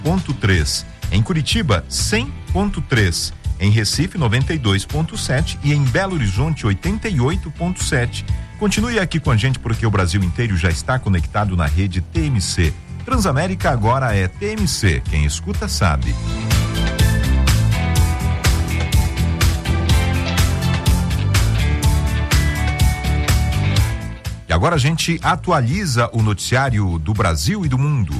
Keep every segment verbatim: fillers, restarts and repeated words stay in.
ponto três. Em Curitiba, cem ponto três. Em Recife, noventa e dois ponto sete e em Belo Horizonte, oitenta e oito ponto sete. Continue aqui com a gente porque o Brasil inteiro já está conectado na rede T M C. Transamérica agora é T M C. Quem escuta sabe. E agora a gente atualiza o noticiário do Brasil e do mundo.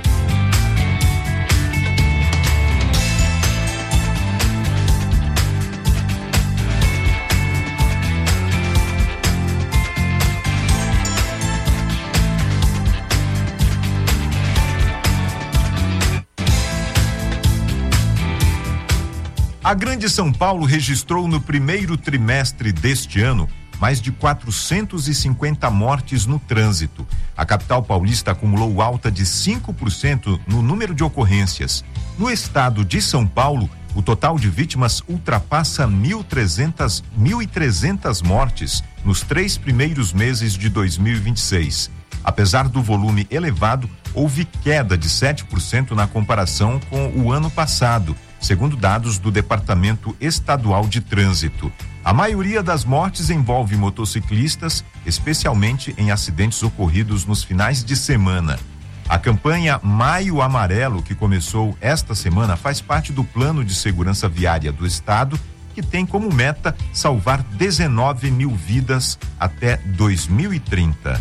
A Grande São Paulo registrou no primeiro trimestre deste ano mais de quatrocentas e cinquenta mortes no trânsito. A capital paulista acumulou alta de cinco por cento no número de ocorrências. No estado de São Paulo, o total de vítimas ultrapassa mil e trezentas mortes nos três primeiros meses de dois mil e vinte e seis. Apesar do volume elevado, houve queda de sete por cento na comparação com o ano passado, segundo dados do Departamento Estadual de Trânsito. A maioria das mortes envolve motociclistas, especialmente em acidentes ocorridos nos finais de semana. A campanha Maio Amarelo, que começou esta semana, faz parte do Plano de Segurança Viária do Estado, que tem como meta salvar dezenove mil vidas até dois mil e trinta.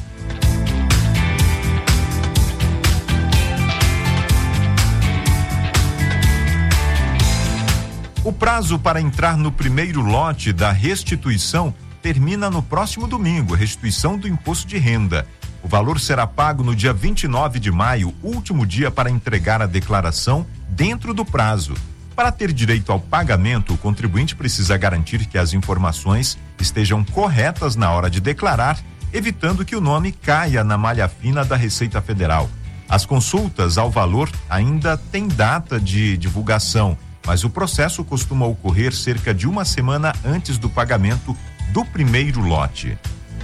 O prazo para entrar no primeiro lote da restituição termina no próximo domingo, restituição do imposto de renda. O valor será pago no dia vinte e nove de maio, último dia para entregar a declaração dentro do prazo. Para ter direito ao pagamento, o contribuinte precisa garantir que as informações estejam corretas na hora de declarar, evitando que o nome caia na malha fina da Receita Federal. As consultas ao valor ainda têm data de divulgação, mas o processo costuma ocorrer cerca de uma semana antes do pagamento do primeiro lote.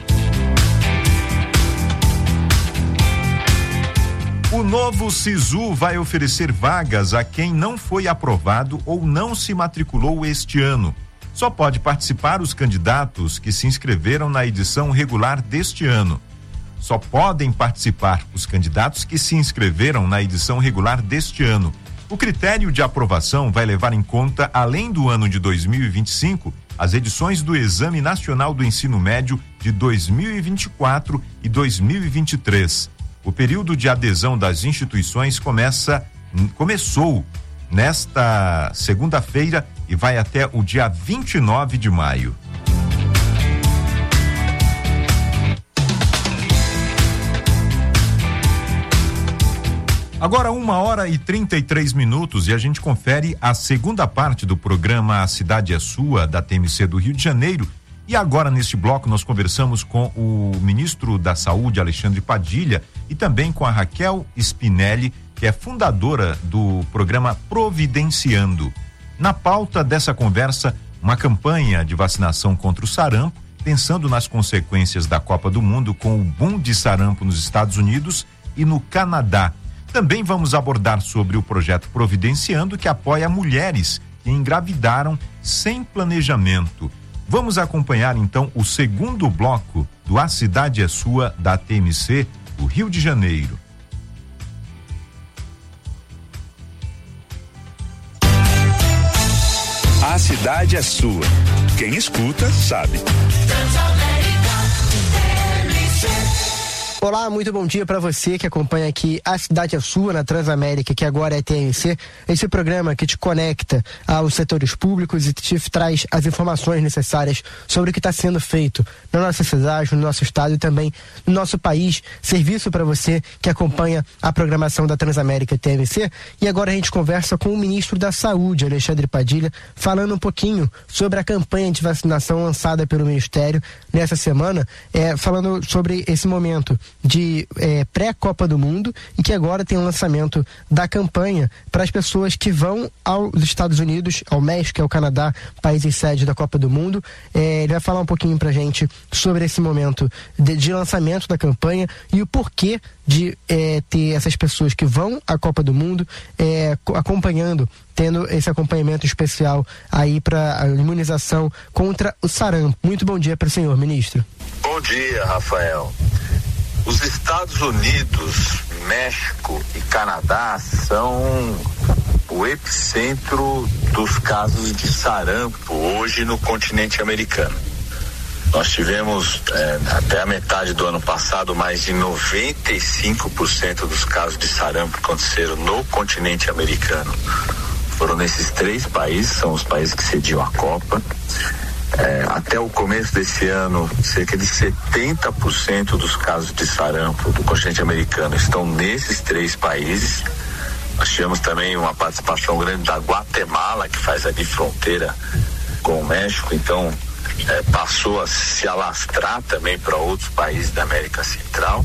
O novo SISU vai oferecer vagas a quem não foi aprovado ou não se matriculou este ano. Só pode participar os candidatos que se inscreveram na edição regular deste ano. Só podem participar os candidatos que se inscreveram na edição regular deste ano. O critério de aprovação vai levar em conta, além do ano de dois mil e vinte e cinco, as edições do Exame Nacional do Ensino Médio de dois mil e vinte e quatro e dois mil e vinte e três. O período de adesão das instituições começa, começou nesta segunda-feira e vai até o dia vinte e nove de maio. Agora uma hora e trinta e três minutos e a gente confere a segunda parte do programa A Cidade é Sua, da T M C do Rio de Janeiro. E agora neste bloco nós conversamos com o ministro da Saúde, Alexandre Padilha, e também com a Raquel Spinelli, que é fundadora do programa Providenciando. Na pauta dessa conversa, uma campanha de vacinação contra o sarampo, pensando nas consequências da Copa do Mundo com o boom de sarampo nos Estados Unidos e no Canadá. Também vamos abordar sobre o projeto Providenciando, que apoia mulheres que engravidaram sem planejamento. Vamos acompanhar então o segundo bloco do A Cidade é Sua, da T M C do Rio de Janeiro. A cidade é sua. Quem escuta sabe. Olá, muito bom dia para você que acompanha aqui A Cidade é Sua na Transamérica, que agora é T M C, esse programa que te conecta aos setores públicos e te traz as informações necessárias sobre o que está sendo feito na nossa cidade, no nosso estado e também no nosso país. Serviço para você que acompanha a programação da Transamérica T M C. E agora a gente conversa com o ministro da Saúde, Alexandre Padilha, falando um pouquinho sobre a campanha de vacinação lançada pelo Ministério nessa semana, é, falando sobre esse momento de é, pré-Copa do Mundo e que agora tem o lançamento da campanha para as pessoas que vão aos Estados Unidos, ao México e ao Canadá, países sede da Copa do Mundo. É, ele vai falar um pouquinho pra gente sobre esse momento de, de lançamento da campanha e o porquê de é, ter essas pessoas que vão à Copa do Mundo é, acompanhando, tendo esse acompanhamento especial aí para a imunização contra o sarampo. Muito bom dia para o senhor, ministro. Bom dia, Rafael. Os Estados Unidos, México e Canadá são o epicentro dos casos de sarampo hoje no continente americano. Nós tivemos, é, até a metade do ano passado, mais de noventa e cinco por cento dos casos de sarampo que aconteceram no continente americano. Foram nesses três países, são os países que cediam a Copa. É, até o começo desse ano, cerca de setenta por cento dos casos de sarampo do continente americano estão nesses três países. Nós tivemos também uma participação grande da Guatemala, que faz ali fronteira com o México, então É, passou a se alastrar também para outros países da América Central.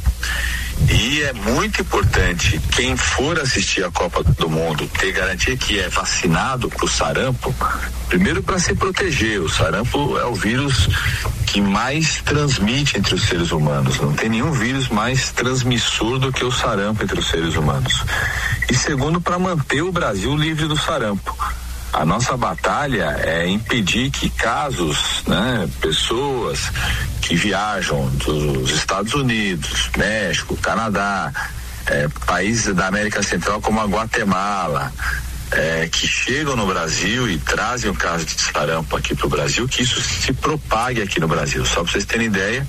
E é muito importante quem for assistir a Copa do Mundo ter garantia que é vacinado para o sarampo, primeiro para se proteger. O sarampo é o vírus que mais transmite entre os seres humanos. Não tem nenhum vírus mais transmissor do que o sarampo entre os seres humanos. E segundo, para manter o Brasil livre do sarampo. A nossa batalha é impedir que casos, né, pessoas que viajam dos Estados Unidos, México, Canadá, é, países da América Central como a Guatemala, é, que chegam no Brasil e trazem o caso de sarampo aqui para o Brasil, que isso se propague aqui no Brasil. Só para vocês terem ideia,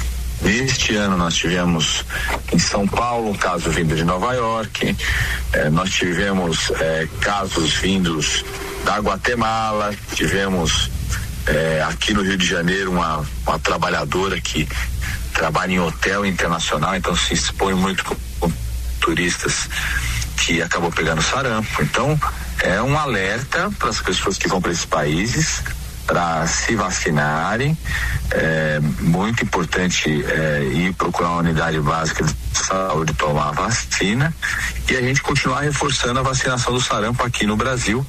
este ano nós tivemos em São Paulo um caso vindo de Nova York, eh, nós tivemos eh, casos vindos da Guatemala, tivemos eh, aqui no Rio de Janeiro uma, uma trabalhadora que trabalha em hotel internacional, então se expõe muito com, com turistas, que acabou pegando sarampo. Então é um alerta para as pessoas que vão para esses países para se vacinarem. É muito importante é, ir procurar uma unidade básica de saúde, tomar a vacina e a gente continuar reforçando a vacinação do sarampo aqui no Brasil,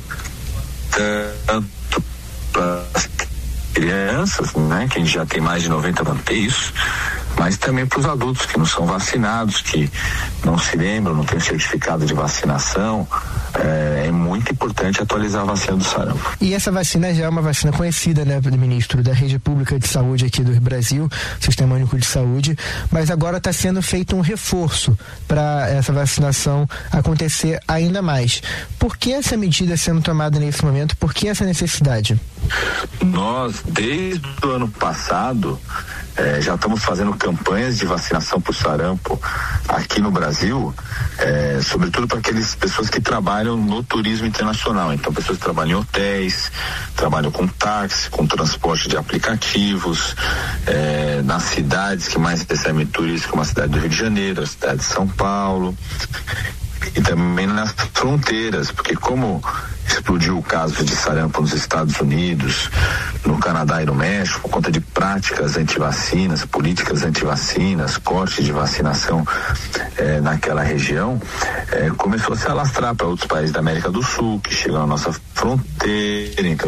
tanto para as crianças, né, que a gente já tem mais de noventa para ter isso, mas também para os adultos que não são vacinados, que não se lembram, não têm certificado de vacinação. É, é muito importante atualizar a vacina do sarampo. E essa vacina já é uma vacina conhecida, né, ministro, da rede pública de saúde aqui do Brasil, Sistema Único de Saúde, mas agora está sendo feito um reforço para essa vacinação acontecer ainda mais. Por que essa medida sendo tomada nesse momento? Por que essa necessidade? Nós, desde o ano passado, eh, já estamos fazendo campanhas de vacinação por sarampo aqui no Brasil, eh, sobretudo para aquelas pessoas que trabalham no turismo internacional. Então, pessoas que trabalham em hotéis, trabalham com táxi, com transporte de aplicativos, eh, nas cidades que mais recebem turistas, como a cidade do Rio de Janeiro, a cidade de São Paulo, e também nas fronteiras, porque como explodiu o caso de sarampo nos Estados Unidos, no Canadá e no México, por conta de práticas antivacinas, políticas antivacinas, corte de vacinação eh, naquela região, eh, começou a se alastrar para outros países da América do Sul, que chegam à nossa fronteira. Então,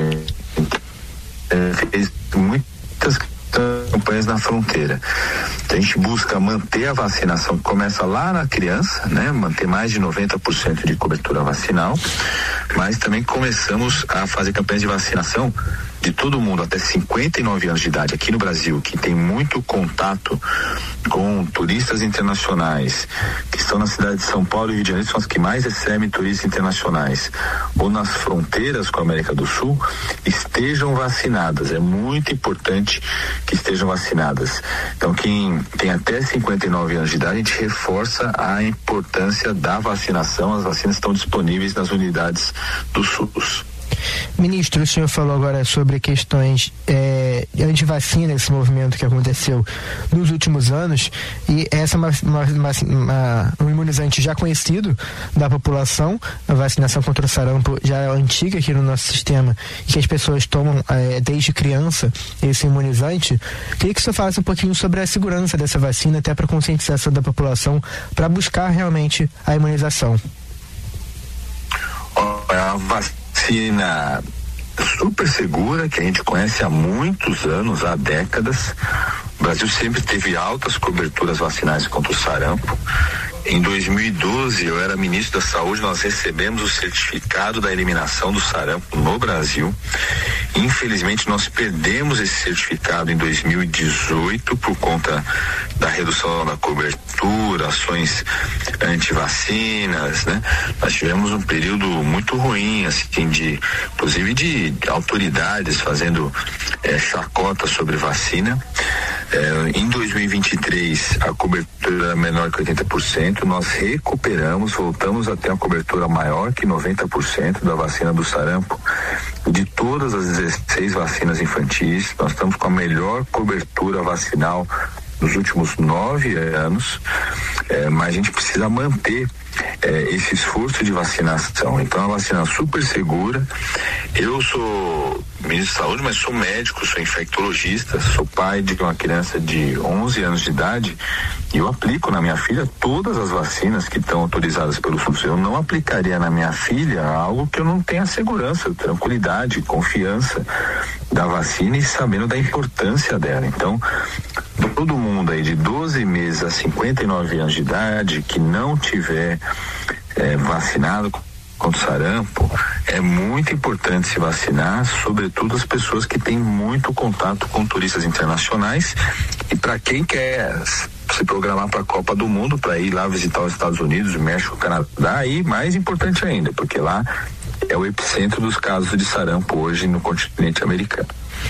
eh, fez muitas campanhas na fronteira. A gente busca manter a vacinação que começa lá na criança, né? Manter mais de noventa por cento de cobertura vacinal, mas também começamos a fazer campanhas de vacinação de todo mundo até cinquenta e nove anos de idade aqui no Brasil, que tem muito contato com turistas internacionais, que estão na cidade de São Paulo e Rio de Janeiro, são as que mais recebem turistas internacionais, ou nas fronteiras com a América do Sul, estejam vacinadas. É muito importante que estejam vacinadas. Então, quem tem até cinquenta e nove anos de idade, a gente reforça a importância da vacinação. As vacinas estão disponíveis nas unidades do SUS. Ministro, o senhor falou agora sobre questões é, antivacina, esse movimento que aconteceu nos últimos anos, e essa é uma, uma, uma, uma, um imunizante já conhecido da população. A vacinação contra o sarampo já é antiga aqui no nosso sistema e que as pessoas tomam é, desde criança esse imunizante. Queria que você falasse um pouquinho sobre a segurança dessa vacina, até para conscientização da população, para buscar realmente a imunização. A vacina super segura, que a gente conhece há muitos anos, há décadas. O Brasil sempre teve altas coberturas vacinais contra o sarampo. Em dois mil e doze, eu era ministro da Saúde, nós recebemos o certificado da eliminação do sarampo no Brasil. Infelizmente, nós perdemos esse certificado em dois mil e dezoito por conta da redução da cobertura, ações antivacinas, né? Nós tivemos um período muito ruim, assim, de, inclusive de autoridades fazendo é, chacota sobre vacina. É, em dois mil e vinte e três, a cobertura era menor que oitenta por cento, nós recuperamos, voltamos a ter uma cobertura maior que noventa por cento da vacina do sarampo. De todas as dezesseis vacinas infantis, nós estamos com a melhor cobertura vacinal nos últimos nove anos, é, mas a gente precisa manter é, esse esforço de vacinação. Então, a vacina é super segura. Eu sou ministro da Saúde, mas sou médico, sou infectologista, sou pai de uma criança de onze anos de idade e eu aplico na minha filha todas as vacinas que estão autorizadas pelo SUS. Eu não aplicaria na minha filha algo que eu não tenha segurança, tranquilidade, confiança da vacina e sabendo da importância dela. Então, todo mundo aí de doze meses a cinquenta e nove anos de idade que não tiver é, vacinado contra o sarampo, é muito importante se vacinar, sobretudo as pessoas que têm muito contato com turistas internacionais e para quem quer se programar para a Copa do Mundo, para ir lá visitar os Estados Unidos, o México, o Canadá, e mais importante ainda, porque lá é o epicentro dos casos de sarampo hoje no continente americano.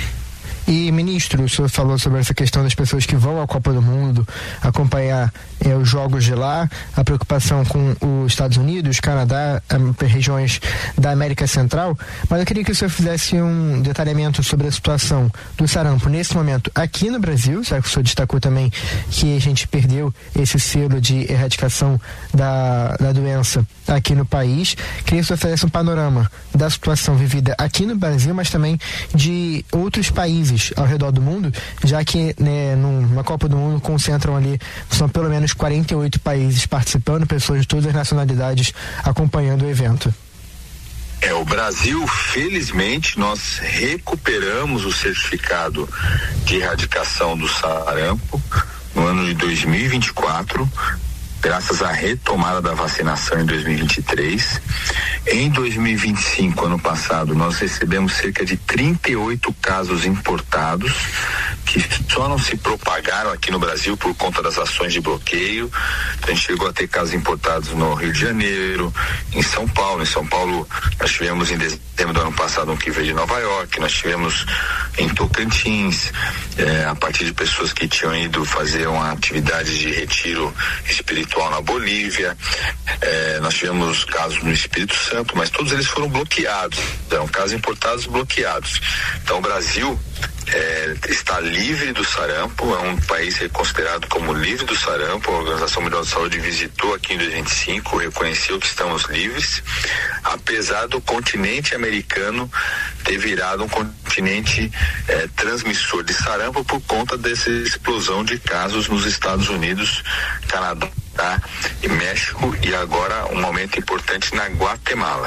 E, ministro, o senhor falou sobre essa questão das pessoas que vão à Copa do Mundo acompanhar é, os jogos de lá, a preocupação com os Estados Unidos, Canadá, regiões da América Central, mas eu queria que o senhor fizesse um detalhamento sobre a situação do sarampo nesse momento aqui no Brasil, já que o senhor destacou também que a gente perdeu esse selo de erradicação da, da doença aqui no país. Queria que o senhor fizesse um panorama da situação vivida aqui no Brasil, mas também de outros países ao redor do mundo, já que né, numa Copa do Mundo concentram ali, são pelo menos quarenta e oito países participando, pessoas de todas as nacionalidades acompanhando o evento. É, o Brasil, felizmente, nós recuperamos o certificado de erradicação do sarampo no ano de dois mil e vinte e quatro, graças à retomada da vacinação em dois mil e vinte e três. Em dois mil e vinte e cinco, ano passado, nós recebemos cerca de trinta e oito casos importados que só não se propagaram aqui no Brasil por conta das ações de bloqueio. A gente chegou a ter casos importados no Rio de Janeiro, em São Paulo. Em São Paulo, nós tivemos em dezembro do ano passado um que veio de Nova York, nós tivemos em Tocantins, eh, a partir de pessoas que tinham ido fazer uma atividade de retiro espiritual na Bolívia. Eh, nós tivemos casos no Espírito Santo, mas todos eles foram bloqueados, eram casos importados bloqueados. Então o Brasil É, está livre do sarampo, é um país considerado como livre do sarampo. A Organização Mundial de Saúde visitou aqui em dois mil e vinte e cinco, reconheceu que estamos livres, apesar do continente americano ter virado um continente é, transmissor de sarampo por conta dessa explosão de casos nos Estados Unidos, Canadá e México, e agora um momento importante na Guatemala.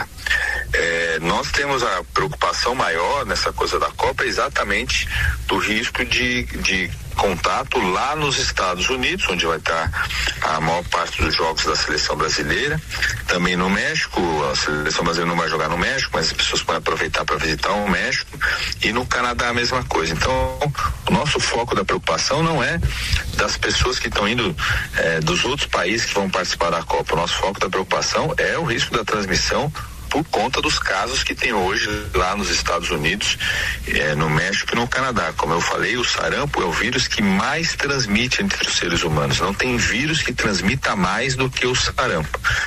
É, nós temos a preocupação maior nessa coisa da Copa exatamente do risco de, de contato lá nos Estados Unidos, onde vai estar a maior parte dos jogos da seleção brasileira, também no México. A seleção brasileira não vai jogar no México, mas as pessoas podem aproveitar para visitar o México, e no Canadá a mesma coisa. Então o nosso foco da preocupação não é das pessoas que estão indo é, dos outros países que vão participar da Copa. O nosso foco da preocupação é o risco da transmissão por conta dos casos que tem hoje lá nos Estados Unidos, eh, no México e no Canadá. Como eu falei, o sarampo é o vírus que mais transmite entre os seres humanos. Não tem vírus que transmita mais do que o sarampo.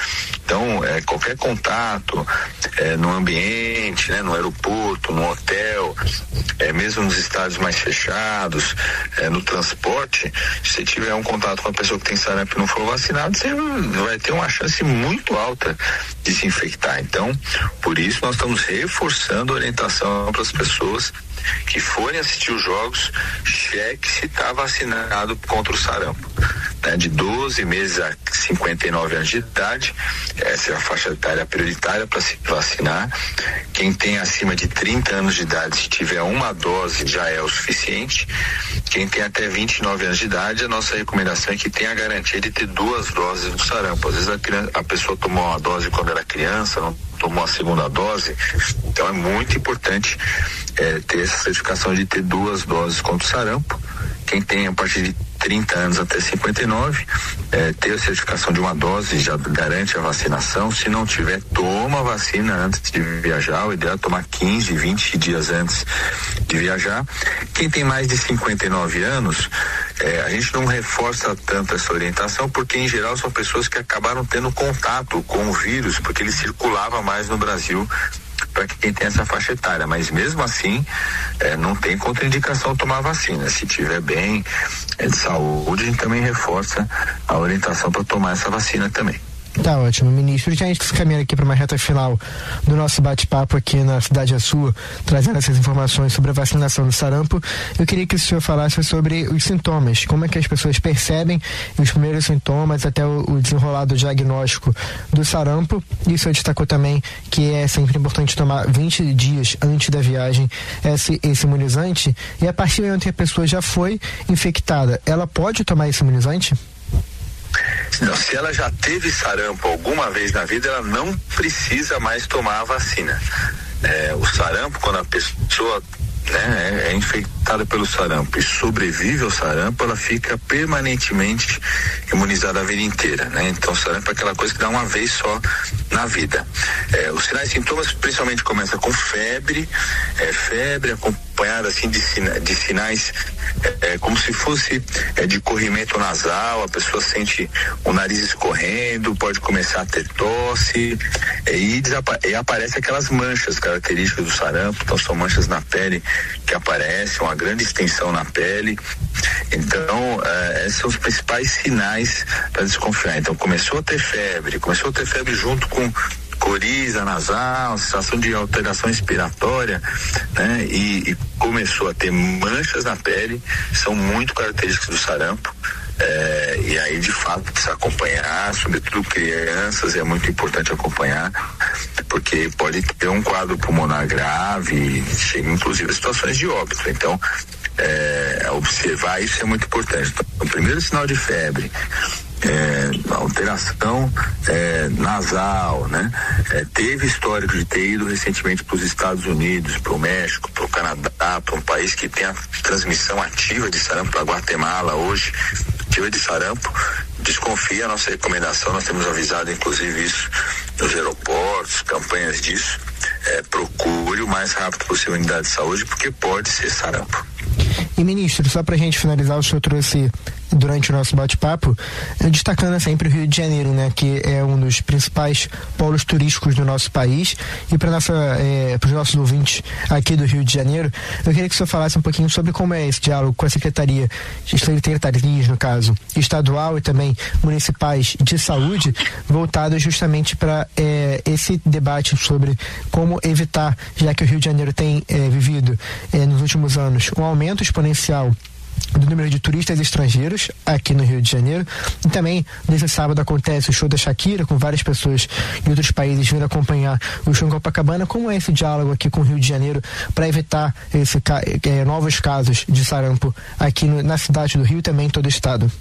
Então, é, qualquer contato é, no ambiente, né, no aeroporto, no hotel, é, mesmo nos estádios mais fechados, é, no transporte, se você tiver um contato com uma pessoa que tem sarampo e não for vacinado, você vai ter uma chance muito alta de se infectar. Então, por isso nós estamos reforçando a orientação para as pessoas que forem assistir os jogos, cheque se está vacinado contra o sarampo, né? De doze meses a cinquenta e nove anos de idade, essa é a faixa etária prioritária para se vacinar. Quem tem acima de trinta anos de idade, se tiver uma dose, já é o suficiente. Quem tem até vinte e nove anos de idade, a nossa recomendação é que tenha a garantia de ter duas doses do sarampo. Às vezes a, criança, a pessoa tomou uma dose quando era criança, não tomou a segunda dose, então é muito importante é, ter essa certificação de ter duas doses contra o sarampo. Quem tem a partir de trinta anos até cinquenta e nove, é, ter a certificação de uma dose já garante a vacinação. Se não tiver, toma a vacina antes de viajar. O ideal é tomar quinze, vinte dias antes de viajar. Quem tem mais de cinquenta e nove anos, é, a gente não reforça tanto essa orientação, porque em geral são pessoas que acabaram tendo contato com o vírus, porque ele circulava mais no Brasil para quem tem essa faixa etária, mas mesmo assim é, não tem contraindicação tomar vacina. Se tiver bem é, de saúde, a gente também reforça a orientação para tomar essa vacina também. Tá ótimo, ministro. Já a gente se caminha aqui para uma reta final do nosso bate-papo aqui na Cidade é Sua, trazendo essas informações sobre a vacinação do sarampo. Eu queria que o senhor falasse sobre os sintomas, como é que as pessoas percebem os primeiros sintomas até o, o desenrolar do diagnóstico do sarampo. E o senhor destacou também que é sempre importante tomar vinte dias antes da viagem esse, esse imunizante. E a partir do momento que a pessoa já foi infectada, ela pode tomar esse imunizante? Não, se ela já teve sarampo alguma vez na vida, ela não precisa mais tomar a vacina. É, o sarampo, quando a pessoa, né, é infectada pelo sarampo e sobrevive ao sarampo, ela fica permanentemente imunizada a vida inteira, né? Então o sarampo é aquela coisa que dá uma vez só na vida. É, os sinais e sintomas principalmente começam com febre, é, febre acompanhada assim de, sina, de sinais é, é, como se fosse é, de corrimento nasal, a pessoa sente o nariz escorrendo, pode começar a ter tosse, é, e, e aparece aquelas manchas características do sarampo. Então são manchas na pele que aparecem, uma grande extensão na pele. Então é, esses são os principais sinais para desconfiar. Então começou a ter febre, começou a ter febre junto com coriza nasal, sensação de alteração respiratória, né? E, e começou a ter manchas na pele, são muito características do sarampo. É, e aí de fato precisa acompanhar, sobretudo crianças, é muito importante acompanhar, porque pode ter um quadro pulmonar grave, chega inclusive a situações de óbito. Então é, observar isso é muito importante. Então, o primeiro sinal de febre, É, alteração é, nasal, né? É, teve histórico de ter ido recentemente para os Estados Unidos, para o México, para o Canadá, para um país que tem a transmissão ativa de sarampo, para Guatemala hoje, ativa de sarampo, desconfia. A nossa recomendação, nós temos avisado inclusive isso nos aeroportos, campanhas disso, é, procure o mais rápido possível a unidade de saúde, porque pode ser sarampo. E ministro, só pra gente finalizar, o senhor trouxe durante o nosso bate-papo, destacando sempre o Rio de Janeiro, né, que é um dos principais polos turísticos do nosso país, e para nossa, é, para os nossos ouvintes aqui do Rio de Janeiro, eu queria que o senhor falasse um pouquinho sobre como é esse diálogo com a Secretaria, secretarias, no caso, estadual e também municipais de saúde, voltado justamente para é, esse debate sobre como evitar, já que o Rio de Janeiro tem é, vivido é, nos últimos anos um aumento exponencial do número de turistas estrangeiros aqui no Rio de Janeiro. E também nesse sábado acontece o show da Shakira, com várias pessoas de outros países vindo acompanhar o show em Copacabana. Como é esse diálogo aqui com o Rio de Janeiro para evitar esse, é, novos casos de sarampo aqui no, na cidade do Rio e também em todo o estado?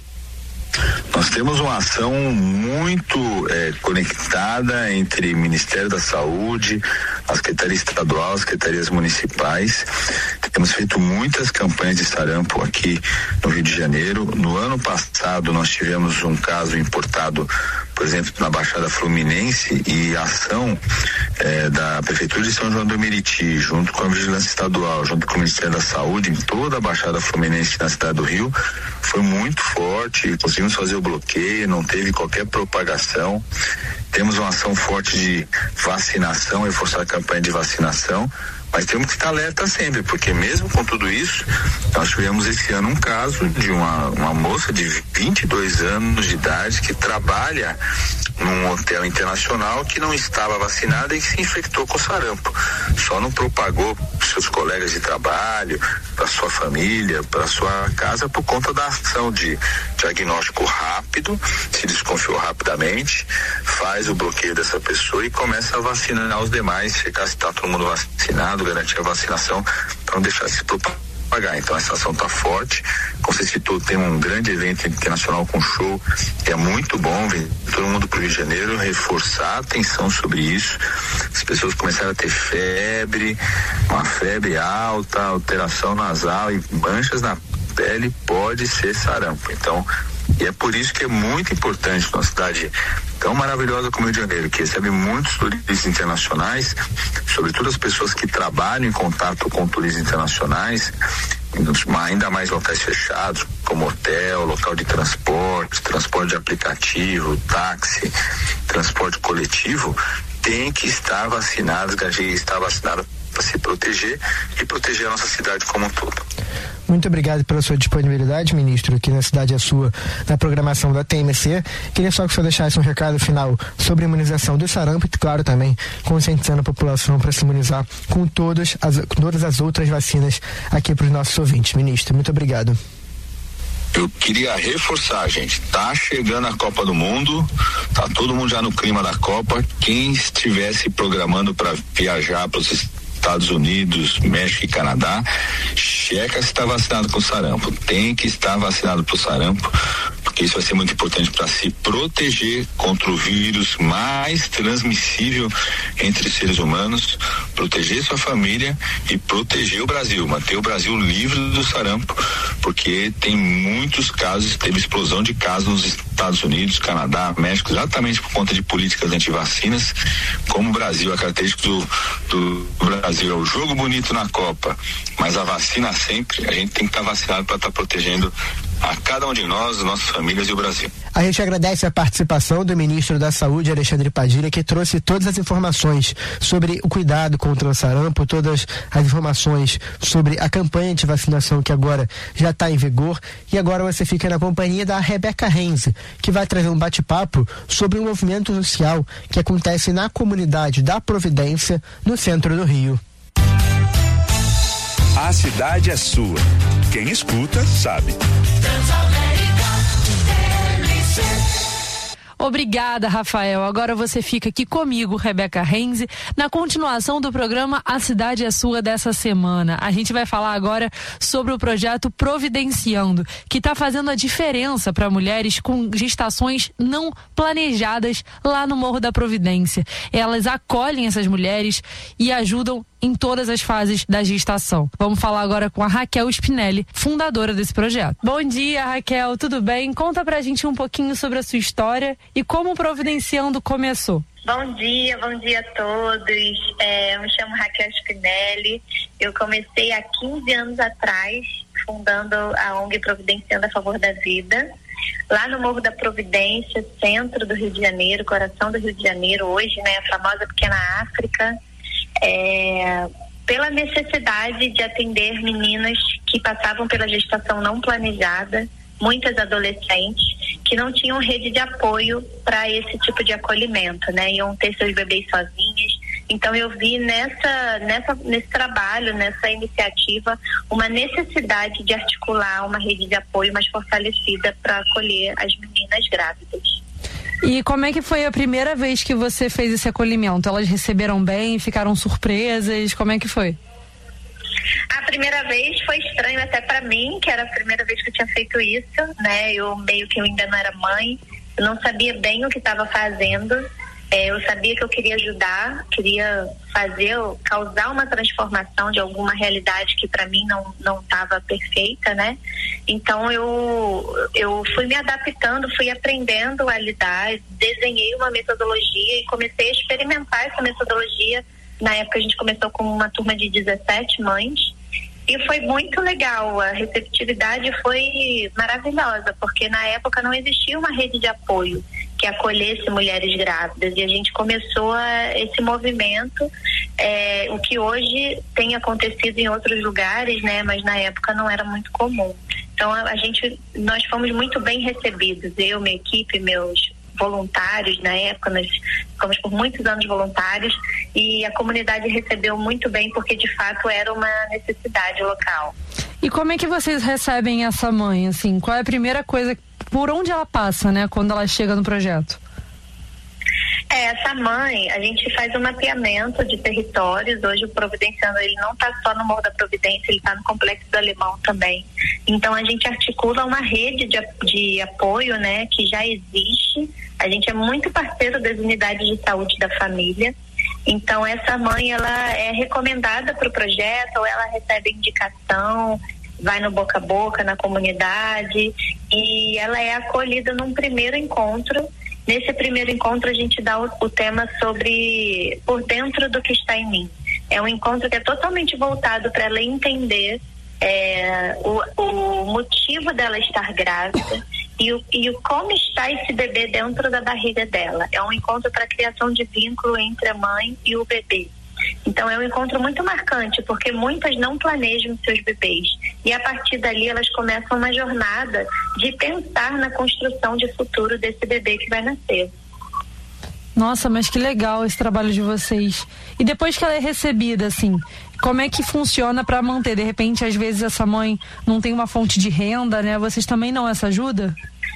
Nós temos uma ação muito é, conectada entre o Ministério da Saúde, a Secretaria Estadual, as secretarias municipais. Temos feito muitas campanhas de sarampo aqui no Rio de Janeiro. No ano passado nós tivemos um caso importado, por exemplo, na Baixada Fluminense, e a ação eh, da Prefeitura de São João do Meriti, junto com a Vigilância Estadual, junto com o Ministério da Saúde, em toda a Baixada Fluminense na cidade do Rio, foi muito forte. Conseguimos fazer o bloqueio, não teve qualquer propagação. Temos uma ação forte de vacinação, reforçar a campanha de vacinação, mas temos que estar alerta sempre, porque mesmo com tudo isso, nós tivemos esse ano um caso de uma, uma moça de vinte e dois anos de idade que trabalha num hotel internacional, que não estava vacinada e que se infectou com sarampo. Só não propagou para seus colegas de trabalho, para sua família, para sua casa, por conta da ação de diagnóstico rápido. Se desconfiou rapidamente, faz o bloqueio dessa pessoa e começa a vacinar os demais, checar se está todo mundo vacinado, garantir a vacinação para não deixar se propagar. Então essa ação está forte. Como você citou, tem um grande evento internacional com show, que é muito bom, vem todo mundo para o Rio de Janeiro, reforçar a atenção sobre isso. As pessoas começaram a ter febre, uma febre alta, alteração nasal e manchas na pele, pode ser sarampo. Então, e é por isso que é muito importante numa cidade tão maravilhosa como o Rio de Janeiro, que recebe muitos turistas internacionais, sobretudo as pessoas que trabalham em contato com turistas internacionais, ainda mais locais fechados, como hotel, local de transporte, transporte de aplicativo, táxi, transporte coletivo, tem que estar vacinado, garantir estar vacinado para se proteger e proteger a nossa cidade como um todo. Muito obrigado pela sua disponibilidade, ministro, aqui na Cidade é Sua, na programação da T M C. Queria só que o senhor deixasse um recado final sobre a imunização do sarampo e, claro, também conscientizando a população para se imunizar com todas as, com todas as outras vacinas aqui para os nossos ouvintes. Ministro, muito obrigado. Eu queria reforçar, gente, tá chegando a Copa do Mundo, tá todo mundo já no clima da Copa. Quem estivesse programando para viajar para os Estados Unidos, México e Canadá, checa se está vacinado com sarampo. Tem que estar vacinado para o sarampo, porque isso vai ser muito importante para se proteger contra o vírus mais transmissível entre os seres humanos, proteger sua família e proteger o Brasil, manter o Brasil livre do sarampo, porque tem muitos casos, teve explosão de casos nos Estados Unidos, Canadá, México, exatamente por conta de políticas antivacinas. Como o Brasil, a característica do, do Brasil é o jogo bonito na Copa, mas a vacina sempre, a gente tem que estar vacinado para estar protegendo a cada um de nós, as nossas famílias e o Brasil. A gente agradece a participação do ministro da Saúde, Alexandre Padilha, que trouxe todas as informações sobre o cuidado contra o sarampo, todas as informações sobre a campanha de vacinação que agora já está em vigor. E agora você fica na companhia da Rebeca Renze, que vai trazer um bate-papo sobre um movimento social que acontece na comunidade da Providência, no centro do Rio. A cidade é sua. Quem escuta, sabe. Obrigada, Rafael. Agora você fica aqui comigo, Rebeca Renze, na continuação do programa A Cidade é Sua dessa semana. A gente vai falar agora sobre o projeto Providenciando, que está fazendo a diferença para mulheres com gestações não planejadas lá no Morro da Providência. Elas acolhem essas mulheres e ajudam em todas as fases da gestação. Vamos falar agora com a Raquel Spinelli, fundadora desse projeto. Bom dia, Raquel, tudo bem? Conta pra gente um pouquinho sobre a sua história e como o Providenciando começou. Bom dia, bom dia a todos. É, eu me chamo Raquel Spinelli. Eu comecei há quinze anos atrás, fundando a O N G Providenciando a Favor da Vida, lá no Morro da Providência, centro do Rio de Janeiro, coração do Rio de Janeiro, hoje, né, a famosa Pequena África. É, pela necessidade de atender meninas que passavam pela gestação não planejada, muitas adolescentes que não tinham rede de apoio para esse tipo de acolhimento, né? Iam ter seus bebês sozinhas. Então eu vi nessa, nessa, nesse trabalho, nessa iniciativa, uma necessidade de articular uma rede de apoio mais fortalecida para acolher as meninas grávidas. E como é que foi a primeira vez que você fez esse acolhimento? Elas receberam bem, ficaram surpresas? Como é que foi? A primeira vez foi estranho até para mim, que era a primeira vez que eu tinha feito isso, né? Eu meio que eu ainda não era mãe, eu não sabia bem o que estava fazendo É, eu sabia que eu queria ajudar, queria fazer, causar uma transformação de alguma realidade que para mim não não estava perfeita, né? Então eu eu fui me adaptando, fui aprendendo a lidar, desenhei uma metodologia e comecei a experimentar essa metodologia. Na época a gente começou com uma turma de dezessete mães. E foi muito legal, a receptividade foi maravilhosa, porque na época não existia uma rede de apoio que acolhesse mulheres grávidas, e a gente começou a, esse movimento, é, o que hoje tem acontecido em outros lugares, né? Mas na época não era muito comum. Então a, a gente, nós fomos muito bem recebidos, eu, minha equipe, meus voluntários. Na época nós ficamos por muitos anos voluntários e a comunidade recebeu muito bem, porque de fato era uma necessidade local. E como é que vocês recebem essa mãe, assim? Qual é a primeira coisa, por onde ela passa, né, quando ela chega no projeto? É, essa mãe, a gente faz um mapeamento de territórios. Hoje o Providenciando, ele não está só no Morro da Providência, ele está no Complexo do Alemão também. Então a gente articula uma rede de, de apoio, né, que já existe. A gente é muito parceiro das unidades de saúde da família. Então essa mãe, ela é recomendada para o projeto, ou ela recebe indicação, vai no boca a boca na comunidade, e ela é acolhida num primeiro encontro. Nesse primeiro encontro a gente dá o, o tema sobre por dentro do que está em mim. É um encontro que é totalmente voltado para ela entender é, o, o motivo dela estar grávida e o, e o como está esse bebê dentro da barriga dela. É um encontro para a criação de vínculo entre a mãe e o bebê. Então é um encontro muito marcante, porque muitas não planejam seus bebês, e a partir dali elas começam uma jornada de pensar na construção de futuro desse bebê que vai nascer. Nossa, mas que legal esse trabalho de vocês. E depois que ela é recebida, assim, como é que funciona para manter? De repente, às vezes essa mãe não tem uma fonte de renda, né? Vocês também dão essa ajuda?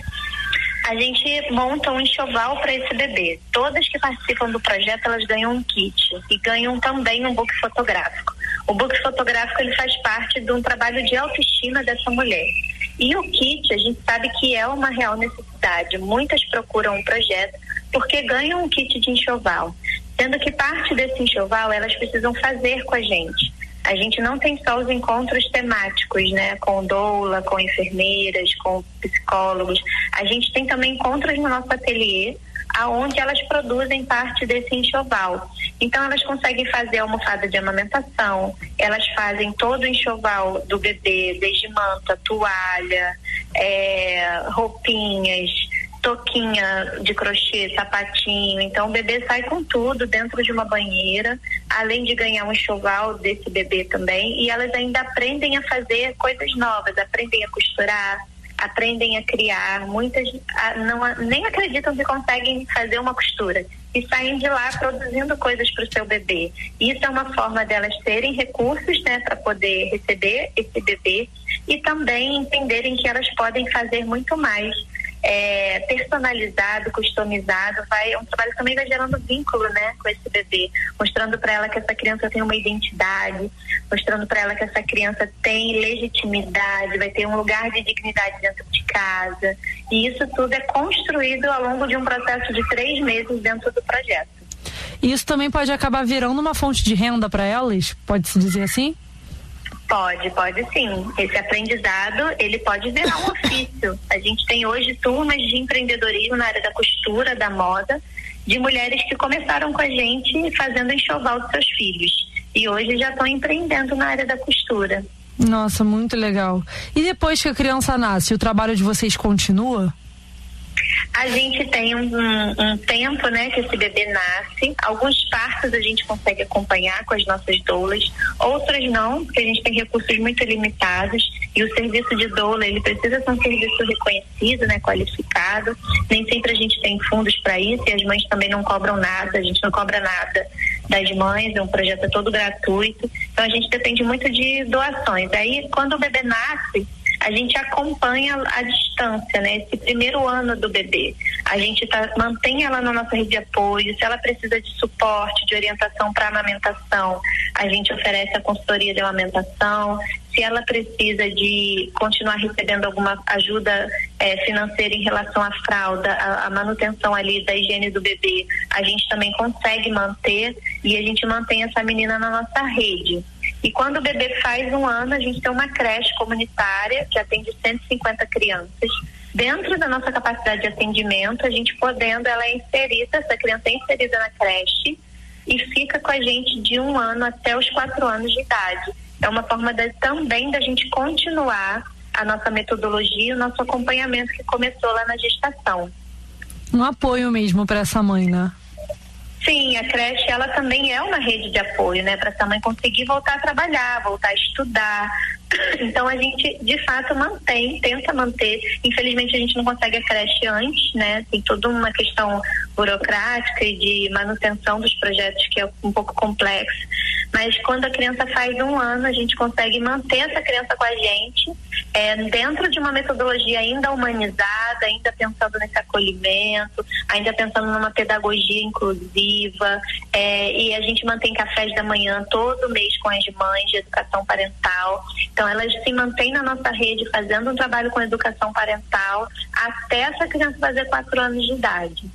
A gente monta um enxoval para esse bebê. Todas que participam do projeto, elas ganham um kit e ganham também um book fotográfico. O book fotográfico, ele faz parte de um trabalho de autoestima dessa mulher. E o kit, a gente sabe que é uma real necessidade. Muitas procuram um projeto porque ganham um kit de enxoval. Sendo que parte desse enxoval elas precisam fazer com a gente. A gente não tem só os encontros temáticos, né, com doula, com enfermeiras, com psicólogos. A gente tem também encontros no nosso ateliê, aonde elas produzem parte desse enxoval. Então elas conseguem fazer almofada de amamentação, elas fazem todo o enxoval do bebê, desde manta, toalha, é, roupinhas, toquinha de crochê, sapatinho. Então o bebê sai com tudo dentro de uma banheira, além de ganhar um enxoval desse bebê também, e elas ainda aprendem a fazer coisas novas, aprendem a costurar, aprendem a criar. Muitas a, não, nem acreditam que conseguem fazer uma costura e saem de lá produzindo coisas para o seu bebê. Isso é uma forma delas terem recursos, né, para poder receber esse bebê, e também entenderem que elas podem fazer muito mais. É, personalizado, customizado, vai, é um trabalho que também vai gerando vínculo, né, com esse bebê, mostrando para ela que essa criança tem uma identidade, mostrando para ela que essa criança tem legitimidade, vai ter um lugar de dignidade dentro de casa, e isso tudo é construído ao longo de um processo de três meses dentro do projeto. E isso também pode acabar virando uma fonte de renda para elas? Pode-se dizer assim? Pode, pode sim. Esse aprendizado, ele pode virar um ofício. A gente tem hoje turmas de empreendedorismo na área da costura, da moda, de mulheres que começaram com a gente fazendo enxoval dos seus filhos. E hoje já estão empreendendo na área da costura. Nossa, muito legal. E depois que a criança nasce, o trabalho de vocês continua? A gente tem um, um, um tempo, né, que esse bebê nasce. Alguns partos a gente consegue acompanhar com as nossas doulas, outros não, porque a gente tem recursos muito limitados, e o serviço de doula, ele precisa ser um serviço reconhecido, né, qualificado. Nem sempre a gente tem fundos para isso, e as mães também não cobram nada, a gente não cobra nada das mães, é um projeto todo gratuito. Então a gente depende muito de doações. Aí quando o bebê nasce, a gente acompanha a distância, né? Esse primeiro ano do bebê. A gente tá, mantém ela na nossa rede de apoio. Se ela precisa de suporte, de orientação para amamentação, a gente oferece a consultoria de amamentação. Se ela precisa de continuar recebendo alguma ajuda é, financeira em relação à fralda, a, a manutenção ali da higiene do bebê, a gente também consegue manter, e a gente mantém essa menina na nossa rede. E quando o bebê faz um ano, a gente tem uma creche comunitária que atende cento e cinquenta crianças. Dentro da nossa capacidade de atendimento, a gente podendo, ela é inserida, essa criança é inserida na creche e fica com a gente de um ano até os quatro anos de idade. É uma forma de, também da gente continuar a nossa metodologia, o nosso acompanhamento que começou lá na gestação. Um apoio mesmo para essa mãe, né? Sim, a creche, ela também é uma rede de apoio, né? Para essa mãe conseguir voltar a trabalhar, voltar a estudar. Então a gente, de fato, mantém, tenta manter. Infelizmente a gente não consegue a creche antes, né? Tem toda uma questão burocrática e de manutenção dos projetos que é um pouco complexo. Mas quando a criança faz um ano, a gente consegue manter essa criança com a gente, é, dentro de uma metodologia ainda humanizada, ainda pensando nesse acolhimento, ainda pensando numa pedagogia inclusiva, é, e a gente mantém cafés da manhã todo mês com as mães de educação parental. Então elas se mantêm na nossa rede fazendo um trabalho com educação parental até essa criança fazer quatro anos de idade.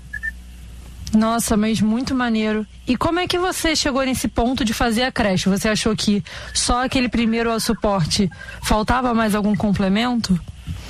Nossa, mas muito maneiro. E como é que você chegou nesse ponto de fazer a creche? Você achou que só aquele primeiro suporte faltava mais algum complemento?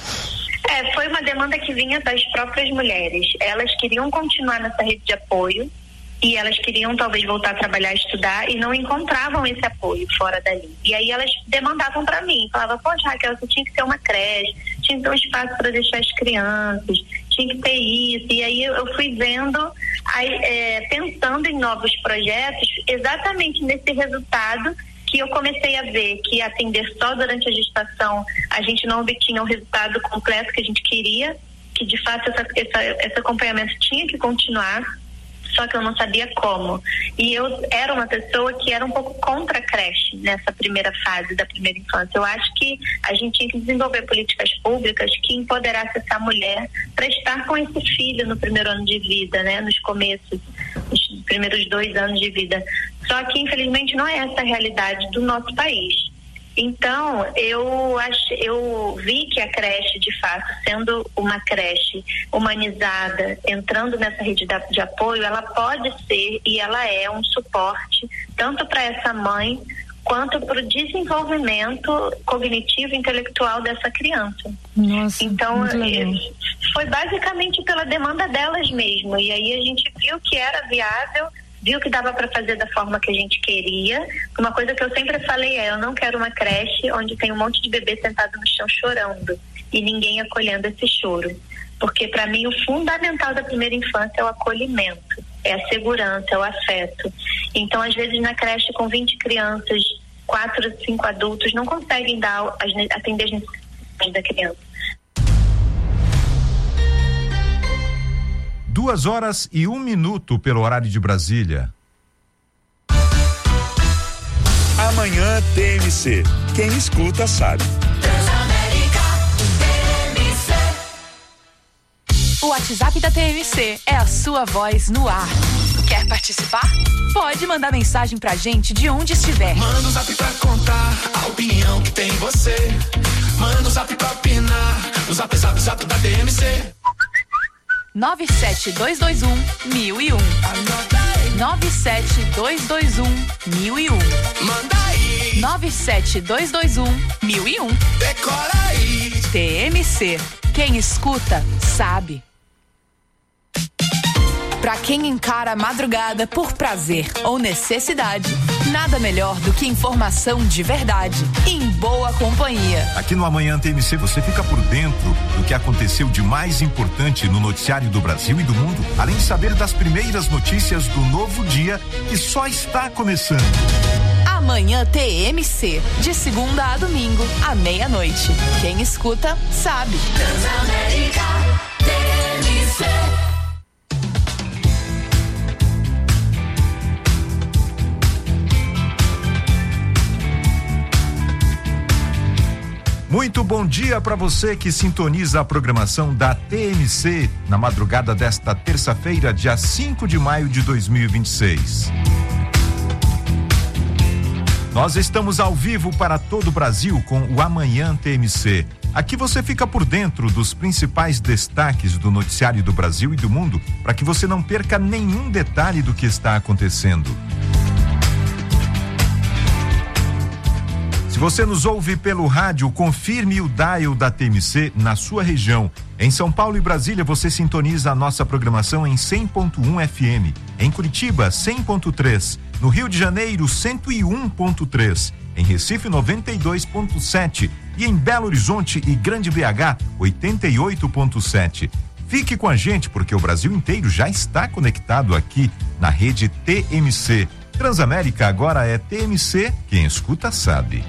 É, foi uma demanda que vinha das próprias mulheres. Elas queriam continuar nessa rede de apoio e elas queriam talvez voltar a trabalhar, estudar, e não encontravam esse apoio fora dali. E aí elas demandavam para mim, falavam, poxa, Raquel, você tinha que ter uma creche, tinha que ter um espaço para deixar as crianças, tinha que ter isso. E aí eu fui vendo, aí, é, pensando em novos projetos, exatamente nesse resultado que eu comecei a ver que atender só durante a gestação a gente não obtinha o resultado completo que a gente queria, que de fato essa, essa, esse acompanhamento tinha que continuar, só que eu não sabia como. E eu era uma pessoa que era um pouco contra a creche nessa primeira fase da primeira infância. Eu acho que a gente tinha que desenvolver políticas públicas que empoderasse essa mulher para estar com esse filho no primeiro ano de vida, né? Nos começos, nos primeiros dois anos de vida. Só que, infelizmente, não é essa a realidade do nosso país. Então, eu, ach, eu vi que a creche, de fato, sendo uma creche humanizada, entrando nessa rede de apoio, ela pode ser e ela é um suporte tanto para essa mãe quanto para o desenvolvimento cognitivo e intelectual dessa criança. Nossa, então, foi basicamente pela demanda delas mesmo. E aí a gente viu que era viável, viu que dava para fazer da forma que a gente queria. Uma coisa que eu sempre falei é, eu não quero uma creche onde tem um monte de bebê sentado no chão chorando e ninguém acolhendo esse choro, porque para mim o fundamental da primeira infância é o acolhimento, é a segurança, é o afeto. Então às vezes na creche com vinte crianças, quatro, cinco adultos não conseguem dar as, atender as necessidades da criança. Duas horas e um minuto pelo horário de Brasília. Amanhã T M C. Quem escuta sabe. O WhatsApp da T M C é a sua voz no ar. Quer participar? Pode mandar mensagem pra gente de onde estiver. Manda um zap pra contar a opinião que tem você. Manda um zap pra opinar. O zap, zap, zap da T M C. nove sete dois dois um mil e um. nove sete dois dois um mil e um. Manda aí. nove sete dois dois um mil e um. Decora aí. T M C. Quem escuta, sabe. Pra quem encara a madrugada por prazer ou necessidade, nada melhor do que informação de verdade em boa companhia. Aqui no Amanhã T M C você fica por dentro do que aconteceu de mais importante no noticiário do Brasil e do mundo, além de saber das primeiras notícias do novo dia que só está começando. Amanhã T M C, de segunda a domingo, à meia-noite. Quem escuta, sabe. Transamérica T M C. Muito bom dia para você que sintoniza a programação da T M C na madrugada desta terça-feira, dia cinco de maio de dois mil e vinte e seis. Nós estamos ao vivo para todo o Brasil com o Amanhã T M C. Aqui você fica por dentro dos principais destaques do noticiário do Brasil e do mundo, para que você não perca nenhum detalhe do que está acontecendo. Se você nos ouve pelo rádio, confirme o dial da T M C na sua região. Em São Paulo e Brasília, você sintoniza a nossa programação em cem ponto um F M. Em Curitiba, cem ponto três. No Rio de Janeiro, cento e um ponto três. Em Recife, noventa e dois ponto sete. E em Belo Horizonte e Grande B H, oitenta e oito ponto sete. Fique com a gente, porque o Brasil inteiro já está conectado aqui na rede T M C. Transamérica agora é T M C, quem escuta sabe.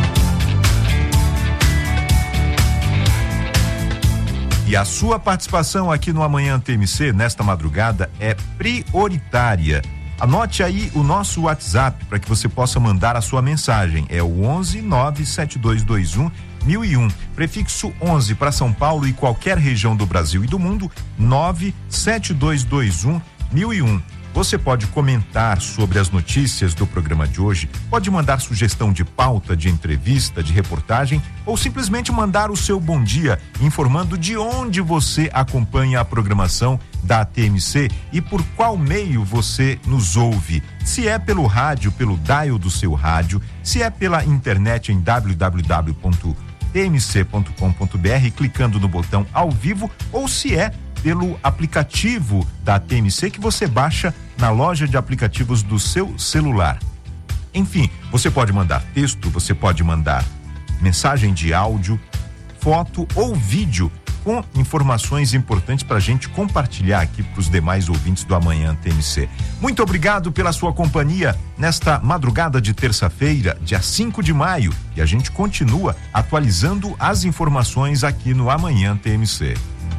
E a sua participação aqui no Amanhã T M C nesta madrugada é prioritária. Anote aí o nosso WhatsApp para que você possa mandar a sua mensagem. É o onze nove sete dois dois um mil e um, prefixo onze para São Paulo e qualquer região do Brasil e do mundo, nove sete dois dois um mil e um. Você pode comentar sobre as notícias do programa de hoje, pode mandar sugestão de pauta, de entrevista, de reportagem ou simplesmente mandar o seu bom dia, informando de onde você acompanha a programação da T M C e por qual meio você nos ouve. Se é pelo rádio, pelo dial do seu rádio, se é pela internet em w w w ponto t m c ponto com ponto b r clicando no botão ao vivo ou se é pelo aplicativo da T M C que você baixa na loja de aplicativos do seu celular. Enfim, você pode mandar texto, você pode mandar mensagem de áudio, foto ou vídeo com informações importantes para a gente compartilhar aqui para os demais ouvintes do Amanhã T M C. Muito obrigado pela sua companhia nesta madrugada de terça-feira, dia cinco de maio, e a gente continua atualizando as informações aqui no Amanhã T M C.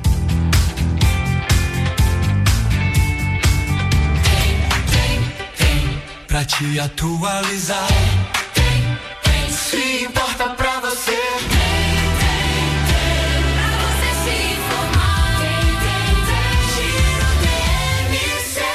Pra te atualizar, se importa pra você. Pra você se informar, Giro T M C.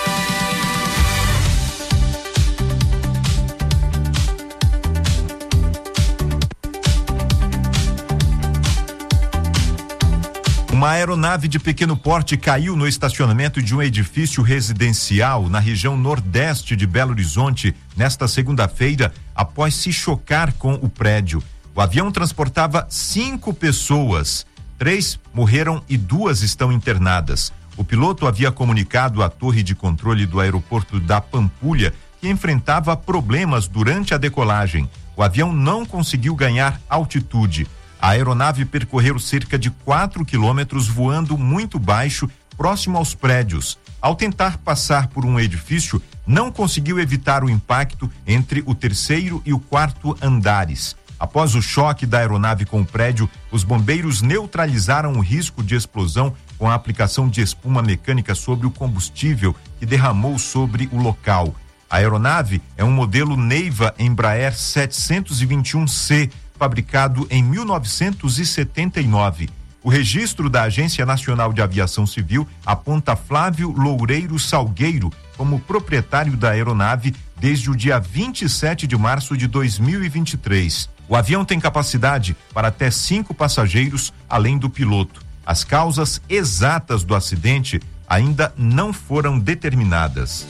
Uma aeronave de pequeno porte caiu no estacionamento de um edifício residencial na região nordeste de Belo Horizonte nesta segunda-feira, após se chocar com o prédio. O avião transportava cinco pessoas. Três morreram e duas estão internadas. O piloto havia comunicado à torre de controle do aeroporto da Pampulha que enfrentava problemas durante a decolagem. O avião não conseguiu ganhar altitude. A aeronave percorreu cerca de quatro quilômetros voando muito baixo, próximo aos prédios. Ao tentar passar por um edifício, não conseguiu evitar o impacto entre o terceiro e o quarto andares. Após o choque da aeronave com o prédio, os bombeiros neutralizaram o risco de explosão com a aplicação de espuma mecânica sobre o combustível que derramou sobre o local. A aeronave é um modelo Neiva Embraer setecentos e vinte e um C, fabricado em mil novecentos e setenta e nove. O registro da Agência Nacional de Aviação Civil aponta Flávio Loureiro Salgueiro como proprietário da aeronave desde o dia vinte e sete de março de dois mil e vinte e três. O avião tem capacidade para até cinco passageiros, além do piloto. As causas exatas do acidente ainda não foram determinadas.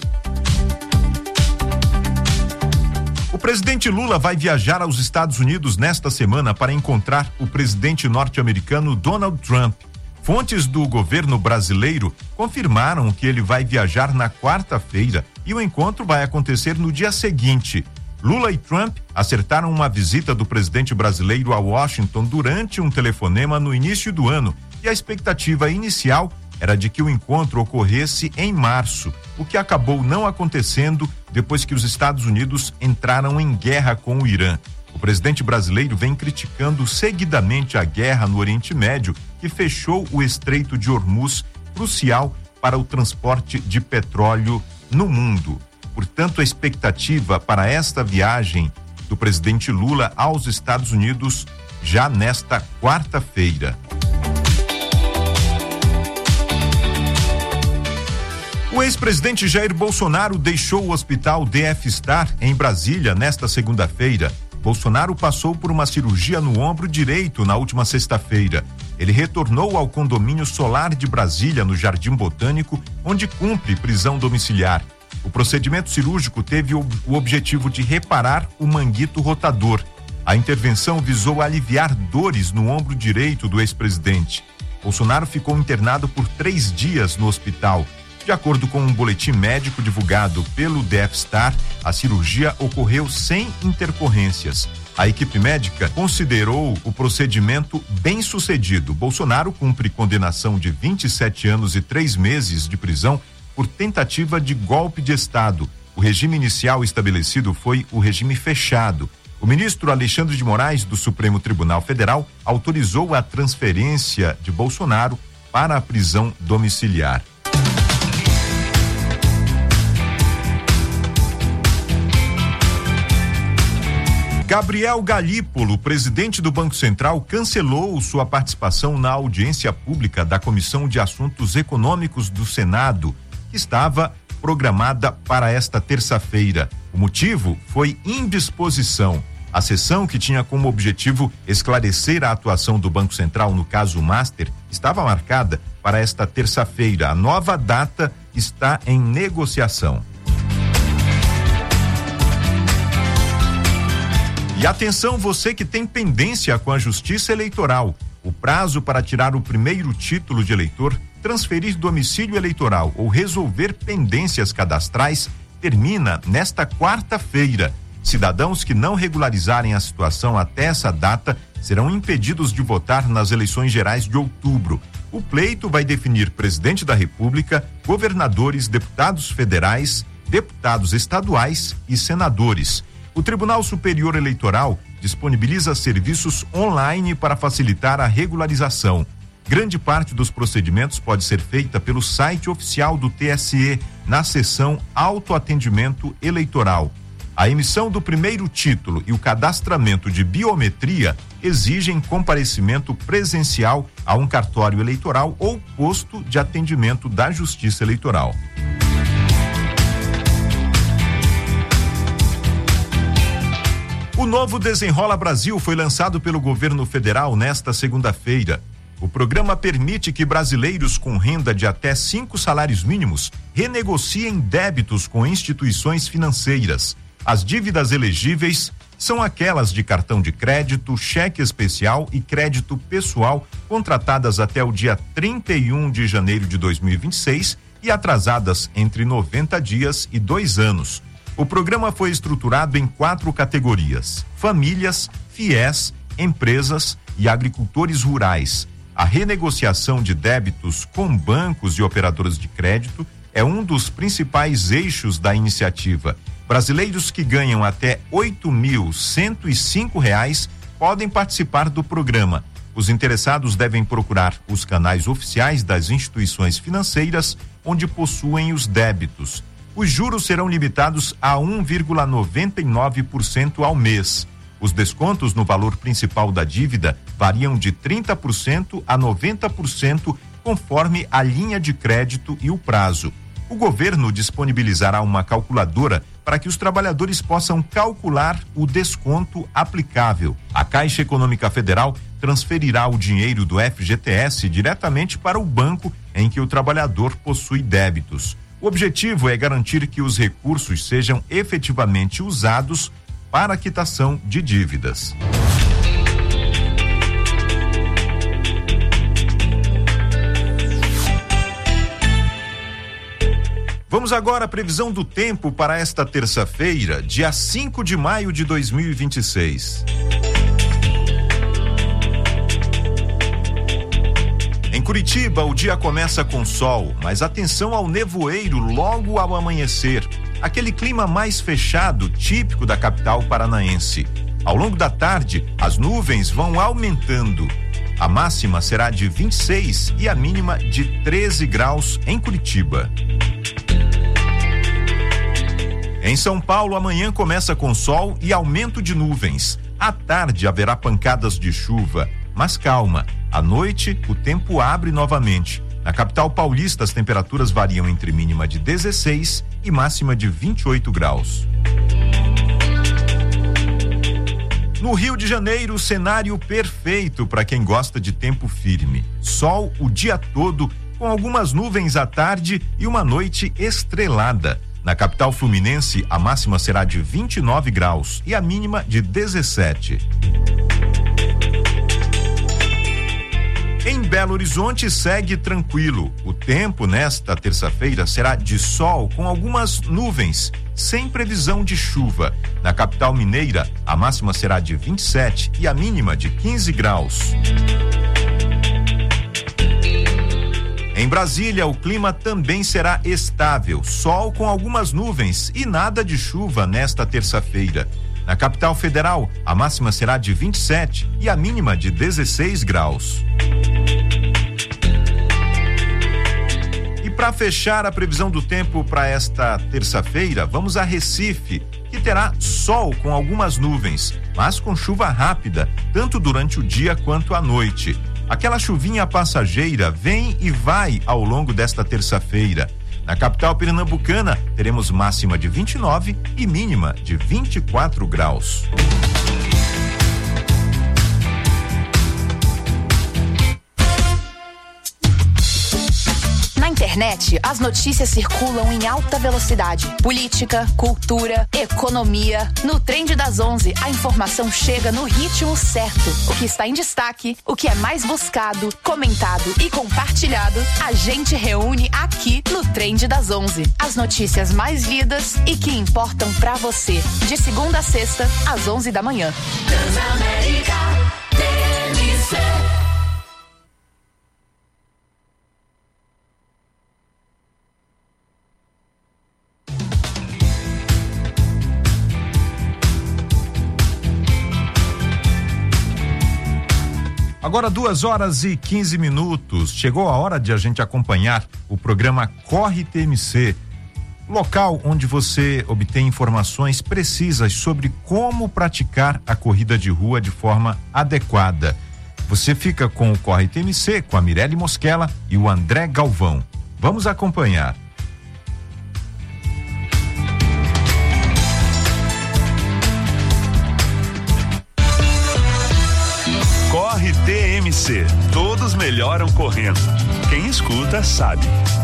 O presidente Lula vai viajar aos Estados Unidos nesta semana para encontrar o presidente norte-americano Donald Trump. Fontes do governo brasileiro confirmaram que ele vai viajar na quarta-feira e o encontro vai acontecer no dia seguinte. Lula e Trump acertaram uma visita do presidente brasileiro a Washington durante um telefonema no início do ano e a expectativa inicial era de que o encontro ocorresse em março, o que acabou não acontecendo depois que os Estados Unidos entraram em guerra com o Irã. O presidente brasileiro vem criticando seguidamente a guerra no Oriente Médio, que fechou o Estreito de Hormuz, crucial para o transporte de petróleo no mundo. Portanto, a expectativa para esta viagem do presidente Lula aos Estados Unidos já nesta quarta-feira. O ex-presidente Jair Bolsonaro deixou o hospital D F Star em Brasília nesta segunda-feira. Bolsonaro passou por uma cirurgia no ombro direito na última sexta-feira. Ele retornou ao condomínio Solar de Brasília, no Jardim Botânico, onde cumpre prisão domiciliar. O procedimento cirúrgico teve o, o objetivo de reparar o manguito rotador. A intervenção visou aliviar dores no ombro direito do ex-presidente. Bolsonaro ficou internado por três dias no hospital. De acordo com um boletim médico divulgado pelo D F Star, a cirurgia ocorreu sem intercorrências. A equipe médica considerou o procedimento bem sucedido. Bolsonaro cumpre condenação de vinte e sete anos e três meses de prisão por tentativa de golpe de Estado. O regime inicial estabelecido foi o regime fechado. O ministro Alexandre de Moraes, do Supremo Tribunal Federal, autorizou a transferência de Bolsonaro para a prisão domiciliar. Gabriel Galípolo, presidente do Banco Central, cancelou sua participação na audiência pública da Comissão de Assuntos Econômicos do Senado, que estava programada para esta terça-feira. O motivo foi indisposição. A sessão, que tinha como objetivo esclarecer a atuação do Banco Central no caso Master, estava marcada para esta terça-feira. A nova data está em negociação. E atenção, você que tem pendência com a Justiça Eleitoral. O prazo para tirar o primeiro título de eleitor, transferir domicílio eleitoral ou resolver pendências cadastrais termina nesta quarta-feira. Cidadãos que não regularizarem a situação até essa data serão impedidos de votar nas eleições gerais de outubro. O pleito vai definir presidente da República, governadores, deputados federais, deputados estaduais e senadores. O Tribunal Superior Eleitoral disponibiliza serviços online para facilitar a regularização. Grande parte dos procedimentos pode ser feita pelo site oficial do T S E, na seção Autoatendimento Eleitoral. A emissão do primeiro título e o cadastramento de biometria exigem comparecimento presencial a um cartório eleitoral ou posto de atendimento da Justiça Eleitoral. O novo Desenrola Brasil foi lançado pelo governo federal nesta segunda-feira. O programa permite que brasileiros com renda de até cinco salários mínimos renegociem débitos com instituições financeiras. As dívidas elegíveis são aquelas de cartão de crédito, cheque especial e crédito pessoal contratadas até o dia trinta e um de janeiro de dois mil e vinte e seis e atrasadas entre noventa dias e dois anos. O programa foi estruturado em quatro categorias: famílias, fiéis, empresas e agricultores rurais. A renegociação de débitos com bancos e operadoras de crédito é um dos principais eixos da iniciativa. Brasileiros que ganham até oito mil cento e cinco reais podem participar do programa. Os interessados devem procurar os canais oficiais das instituições financeiras onde possuem os débitos. Os juros serão limitados a um vírgula noventa e nove por cento ao mês. Os descontos no valor principal da dívida variam de trinta por cento a noventa por cento, conforme a linha de crédito e o prazo. O governo disponibilizará uma calculadora para que os trabalhadores possam calcular o desconto aplicável. A Caixa Econômica Federal transferirá o dinheiro do F G T S diretamente para o banco em que o trabalhador possui débitos. O objetivo é garantir que os recursos sejam efetivamente usados para a quitação de dívidas. Vamos agora à previsão do tempo para esta terça-feira, dia cinco de maio de dois mil e vinte e seis. Em Curitiba, o dia começa com sol, mas atenção ao nevoeiro logo ao amanhecer. Aquele clima mais fechado, típico da capital paranaense. Ao longo da tarde, as nuvens vão aumentando. A máxima será de vinte e seis e a mínima de treze graus em Curitiba. Em São Paulo, amanhã começa com sol e aumento de nuvens. À tarde haverá pancadas de chuva, mas calma, à noite o tempo abre novamente. Na capital paulista as temperaturas variam entre mínima de dezesseis e máxima de vinte e oito graus. No Rio de Janeiro, o cenário perfeito para quem gosta de tempo firme. Sol o dia todo, com algumas nuvens à tarde e uma noite estrelada. Na capital fluminense, a máxima será de vinte e nove graus e a mínima de dezessete. Em Belo Horizonte segue tranquilo. O tempo nesta terça-feira será de sol com algumas nuvens, sem previsão de chuva. Na capital mineira, a máxima será de vinte e sete e a mínima de quinze graus. Em Brasília, o clima também será estável, sol com algumas nuvens e nada de chuva nesta terça-feira. Na capital federal, a máxima será de vinte e sete e a mínima de dezesseis graus. E para fechar a previsão do tempo para esta terça-feira, vamos a Recife, que terá sol com algumas nuvens, mas com chuva rápida, tanto durante o dia quanto à noite. Aquela chuvinha passageira vem e vai ao longo desta terça-feira. Na capital pernambucana, teremos máxima de vinte e nove e mínima de vinte e quatro graus. Na internet, as notícias circulam em alta velocidade. Política, cultura, economia. No Trend das onze, a informação chega no ritmo certo. O que está em destaque, o que é mais buscado, comentado e compartilhado, a gente reúne aqui no Trend das onze. As notícias mais lidas e que importam pra você. De segunda a sexta, às onze da manhã. Transamérica T M C. Agora duas horas e quinze minutos, chegou a hora de a gente acompanhar o programa Corre T M C, local onde você obtém informações precisas sobre como praticar a corrida de rua de forma adequada. Você fica com o Corre T M C, com a Mirelle Mosquela e o André Galvão. Vamos acompanhar. Corre T M C, todos melhoram correndo. Quem escuta sabe.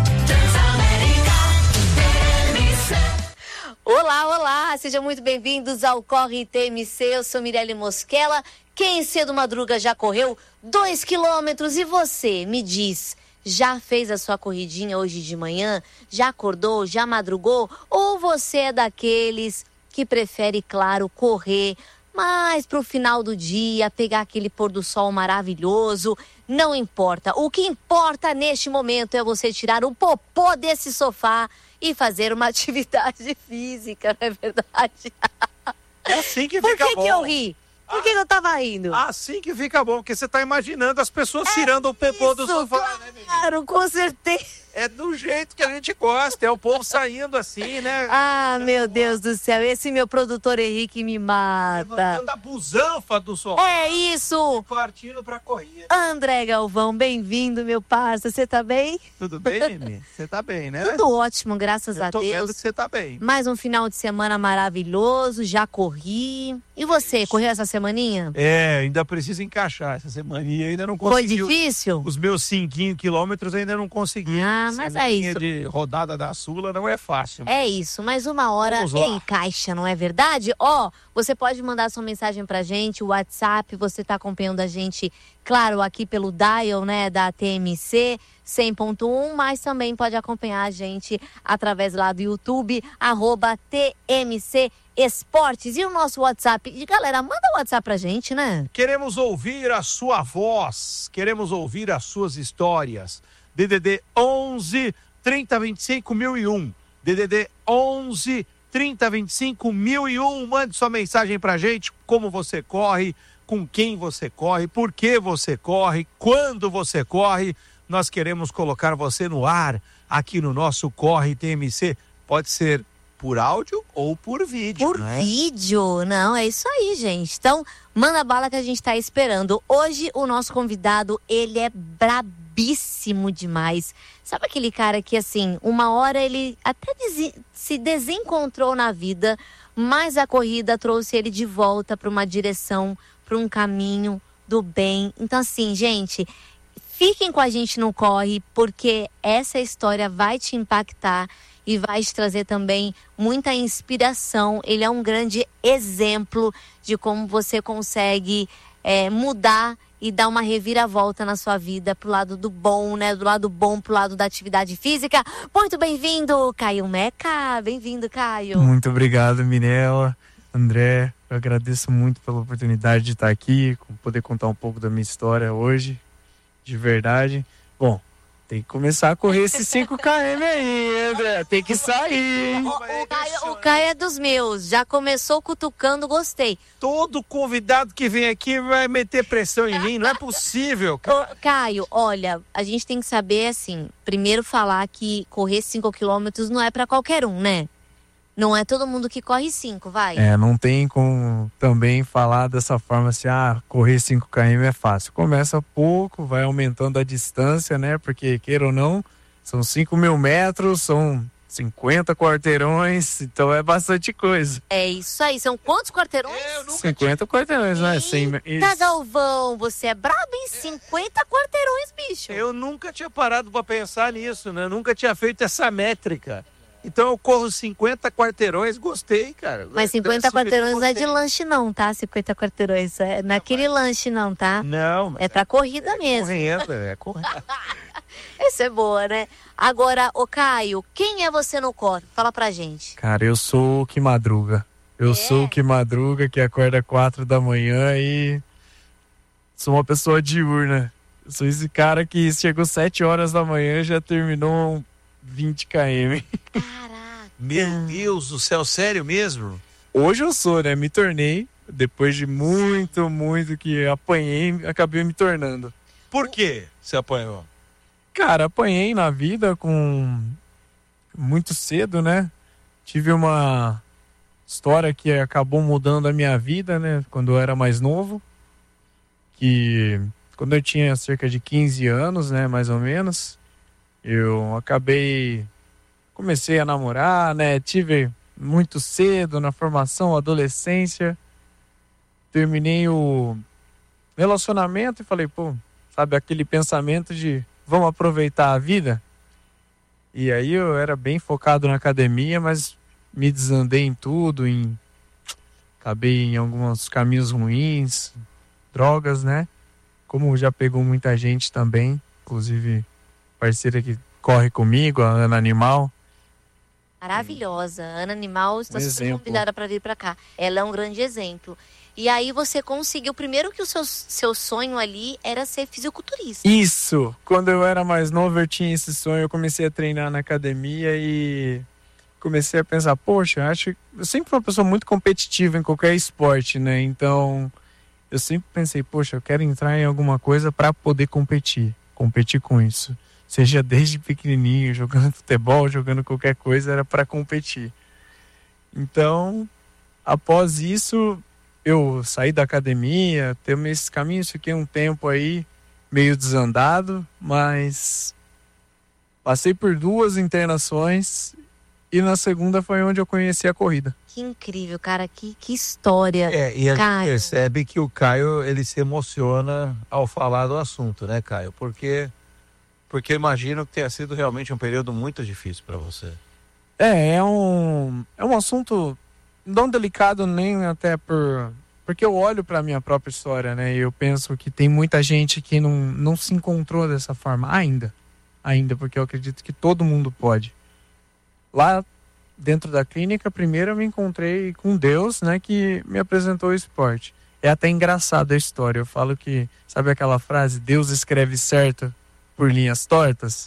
Olá, olá, sejam muito bem-vindos ao Corre T M C, eu sou Mirelle Mosquela. Quem cedo madruga já correu dois quilômetros e você, me diz, já fez a sua corridinha hoje de manhã? Já acordou, já madrugou? Ou você é daqueles que prefere, claro, correr mas pro final do dia, pegar aquele pôr do sol maravilhoso, não importa. O que importa neste momento é você tirar o popô desse sofá e fazer uma atividade física, não é verdade? É assim que Por fica que bom. que eu ri? Por que, que eu tava rindo? Assim que fica bom, porque você tá imaginando as pessoas é tirando o popô do sofá, claro, né, menino? Claro, com certeza. É do jeito que a gente gosta, é o povo saindo assim, né? Ah, meu Deus do céu, esse meu produtor Henrique me mata. Levantando a busanfa do sofá. É isso. Partindo pra corrida. André Galvão, bem-vindo, meu parça. Você tá bem? Tudo bem, Mimi? Você tá bem, né? Tudo ótimo, graças Eu a tô Deus. vendo que você tá bem. Mais um final de semana maravilhoso, já corri. E você, correu essa semaninha? É, ainda preciso encaixar essa semaninha, ainda não Foi consegui. difícil? Os meus cinco quilômetros ainda não consegui. Ah, mas é Semaninha isso. de rodada da Sula não é fácil. É isso, mas uma hora Vamos lá. encaixa, não é verdade? Ó, você pode mandar sua mensagem pra gente, o WhatsApp, você tá acompanhando a gente, claro, aqui pelo dial, né, da T M C cem ponto um, mas também pode acompanhar a gente através lá do YouTube, arroba T M C Esportes. E o nosso WhatsApp, e galera, manda o WhatsApp pra gente, né? Queremos ouvir a sua voz, queremos ouvir as suas histórias. D D D onze, trinta, vinte e cinco, mil e um. D D D onze, trinta, vinte e cinco, mil e um. Mande sua mensagem pra gente, como você corre, com quem você corre, por que você corre, quando você corre. Nós queremos colocar você no ar aqui no nosso Corre T M C. Pode ser por áudio ou por vídeo, Por né? vídeo, não, é isso aí, gente. Então, manda bala que a gente tá esperando. Hoje, o nosso convidado, ele é brabíssimo demais. Sabe aquele cara que, assim, uma hora ele até desi- se desencontrou na vida, mas a corrida trouxe ele de volta para uma direção, para um caminho do bem. Então, assim, gente, fiquem com a gente no Corre, porque essa história vai te impactar e vai te trazer também muita inspiração. Ele é um grande exemplo de como você consegue é, mudar e dar uma reviravolta na sua vida pro lado do bom, né? Do lado bom, pro lado da atividade física. Muito bem-vindo, Caio Meca. Bem-vindo, Caio. Muito obrigado, Mirella, André. Eu agradeço muito pela oportunidade de estar aqui, poder contar um pouco da minha história hoje, de verdade. Bom, tem que começar a correr esses cinco quilômetros aí, André. Tem que sair. O, o, Caio, o Caio é dos meus. Já começou cutucando, gostei. Todo convidado que vem aqui vai meter pressão em mim, não é possível. Ô, Caio, olha, a gente tem que saber, assim, primeiro falar que correr cinco quilômetros não é pra qualquer um, né? Não é todo mundo que corre cinco, vai. É, não tem como também falar dessa forma assim, ah, correr cinco quilômetros é fácil. Começa pouco, vai aumentando a distância, né? Porque, queira ou não, são cinco mil metros, são cinquenta quarteirões, então é bastante coisa. É isso aí. São quantos quarteirões? cinquenta quarteirões, né? cem... Eita, Galvão, você é brabo em cinquenta quarteirões, bicho. Eu nunca tinha parado pra pensar nisso, né? Nunca tinha feito essa métrica. Então eu corro cinquenta quarteirões, gostei, cara. Mas cinquenta quarteirões não é de lanche não, tá? cinquenta quarteirões é naquele lanche não, tá? Não. É pra corrida é mesmo. Correndo, é correndo. Essa é boa, né? Agora, ô Caio, quem é você no corre? Fala pra gente. Cara, eu sou o que madruga. Eu É? sou o que madruga, que acorda quatro da manhã e sou uma pessoa diurna. Eu sou esse cara que chegou sete horas da manhã e já terminou vinte quilômetros. Meu Deus do céu, sério mesmo? Hoje eu sou, né? Me tornei, depois de muito, muito que apanhei, acabei me tornando. Por que você apanhou? Cara, apanhei na vida com muito cedo, né? Tive uma história que acabou mudando a minha vida, né? Quando eu era mais novo. Que quando eu tinha cerca de quinze anos, né? Mais ou menos. Eu acabei... Comecei a namorar, né? Tive muito cedo na formação, adolescência. Terminei o relacionamento e falei, pô, sabe aquele pensamento de vamos aproveitar a vida? E aí eu era bem focado na academia, mas me desandei em tudo, em... acabei em alguns caminhos ruins, drogas, né? Como já pegou muita gente também, inclusive parceira que corre comigo, a Ana Animal. Maravilhosa. Ana Animal está Um super exemplo. convidada para vir para cá. Ela é um grande exemplo. E aí você conseguiu, primeiro que o seu, seu sonho ali era ser fisiculturista. Isso! Quando eu era mais novo eu tinha esse sonho, eu comecei a treinar na academia e comecei a pensar, poxa, acho eu sempre fui uma pessoa muito competitiva em qualquer esporte, né? Então eu sempre pensei, poxa, eu quero entrar em alguma coisa para poder competir, competir com isso. Seja desde pequenininho, jogando futebol, jogando qualquer coisa, era para competir. Então, após isso, eu saí da academia, teve esses caminhos, fiquei um tempo aí meio desandado, mas passei por duas internações e na segunda foi onde eu conheci a corrida. Que incrível, cara. Que, que história. É, e a gente Caio. percebe que o Caio, ele se emociona ao falar do assunto, né, Caio? Porque... Porque eu imagino que tenha sido realmente um período muito difícil para você. É, é um, é um assunto não delicado nem até por... Porque eu olho para a minha própria história, né? E eu penso que tem muita gente que não, não se encontrou dessa forma ainda. Ainda, porque eu acredito que todo mundo pode. Lá dentro da clínica, primeiro eu me encontrei com Deus, né? Que me apresentou o esporte. É até engraçado a história. Eu falo que, sabe aquela frase? Deus escreve certo por linhas tortas.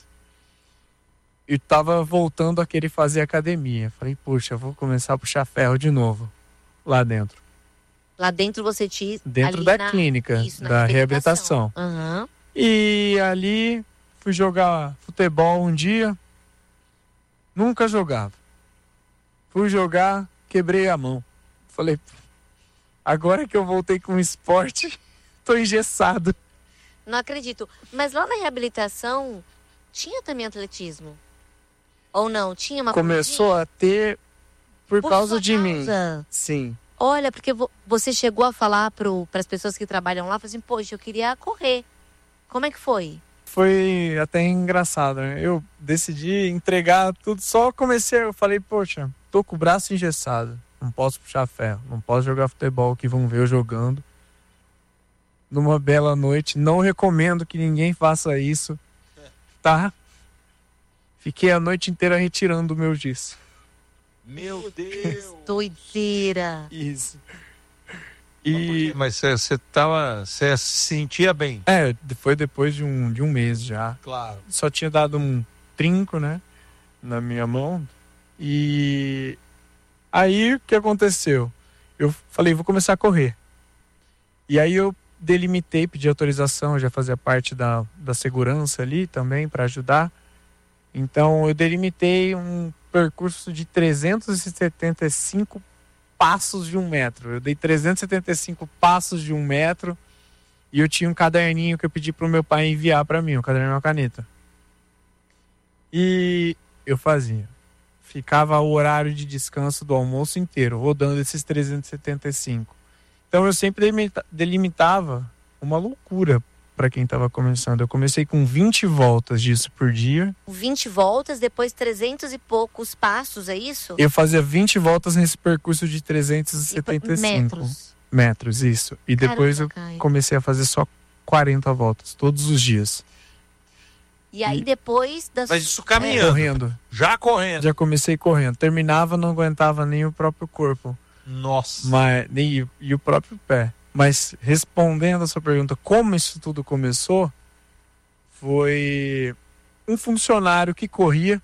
E tava voltando a querer fazer academia. Falei, puxa, eu vou começar a puxar ferro de novo. Lá dentro. Lá dentro você te... Dentro ali da na- clínica, isso, na da reabilitação. Aham. E ali fui jogar futebol um dia. Nunca jogava. fui jogar, quebrei a mão. Falei, agora que eu voltei com o esporte, tô engessado. Não acredito. Mas lá na reabilitação, tinha também atletismo? Ou não? Tinha uma Começou corridinha? a ter por, Por causa sua de mim. causa? Sim. Olha, porque vo- você chegou a falar para as pessoas que trabalham lá, falou assim, poxa, eu queria correr. Como é que foi? Foi até engraçado, né? Eu decidi entregar tudo, só comecei, eu falei, poxa, tô com o braço engessado, não posso puxar ferro, não posso jogar futebol, que vão ver eu jogando. Numa bela noite, não recomendo que ninguém faça isso, tá? Fiquei a noite inteira retirando o meu giz. Meu Deus! Doideira! Isso. E... Mas você tava. Você se sentia bem? É, foi depois de um, de um mês já. Claro. Só tinha dado um trinco, né? Na minha mão. E aí o que aconteceu? Eu falei, vou começar a correr. E aí eu delimitei, pedi autorização, eu já fazia parte da, da segurança ali também para ajudar. Então eu delimitei um percurso de trezentos e setenta e cinco passos de um metro. Eu dei trezentos e setenta e cinco passos de um metro e eu tinha um caderninho que eu pedi pro meu pai enviar para mim, um caderno e uma caneta. E eu fazia. Ficava o horário de descanso do almoço inteiro, rodando esses trezentos e setenta e cinco. Então eu sempre delimita- delimitava uma loucura para quem estava começando. Eu comecei com vinte voltas disso por dia. vinte voltas, depois trezentos e poucos passos, é isso? Eu fazia vinte voltas nesse percurso de trezentos e setenta e cinco metros. metros, isso. E depois Caramba, eu Caio. comecei a fazer só quarenta voltas, todos os dias. E aí depois das... Mas isso caminhando. Correndo. Já correndo. Já comecei correndo. Terminava, não aguentava nem o próprio corpo. Nossa. Mas, nem, e o próprio pé. Mas respondendo a sua pergunta, como isso tudo começou, foi um funcionário que corria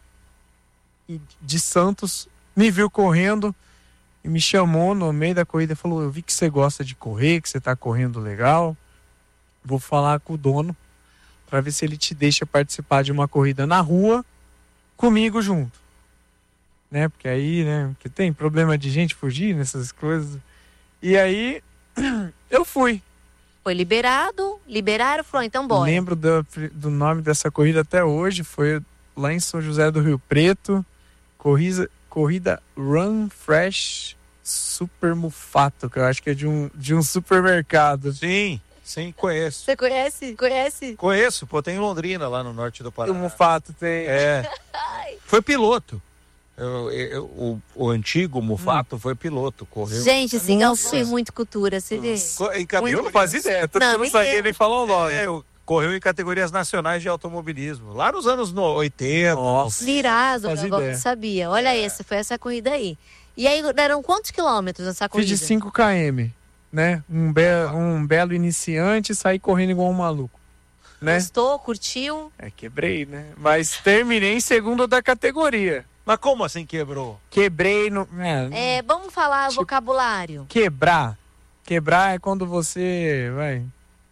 de Santos, me viu correndo e me chamou no meio da corrida e falou, eu vi que você gosta de correr, que você está correndo legal, vou falar com o dono para ver se ele te deixa participar de uma corrida na rua comigo junto. Né? Porque aí, né, porque tem problema de gente fugir nessas coisas. E aí eu fui. Foi liberado, liberaram, falou, então bora. Lembro do, do nome dessa corrida até hoje, foi lá em São José do Rio Preto, corrida, corrida Run Fresh Super Mufato, que eu acho que é de um, de um supermercado. Sim, sim, conheço. Você conhece? Conhece? Conheço, pô, tem em Londrina, lá no norte do O Paraná. Mufato tem. É. Foi piloto. Eu, eu, o, o antigo Mufato hum. foi piloto, correu. Gente, assim, eu fui muito cultura, você vê? Co- em categoria- Eu não fazia ideia, tanto Não, que eu não nem sabia eu. nem falar o nome. É, eu- correu em categorias nacionais de automobilismo, lá nos anos no- oitenta. Nossa. Virado, Fazia eu não ideia. sabia. Olha essa, foi essa corrida aí. E aí, deram quantos quilômetros nessa Fiz corrida? de cinco quilômetros, né? Um, be um belo iniciante e saí correndo igual um maluco. Né? Gostou, curtiu? É, quebrei, né? Mas terminei em segundo da categoria. Mas como assim quebrou? Quebrei no. É, É, vamos falar Tipo- vocabulário. Quebrar. Quebrar é quando você vai.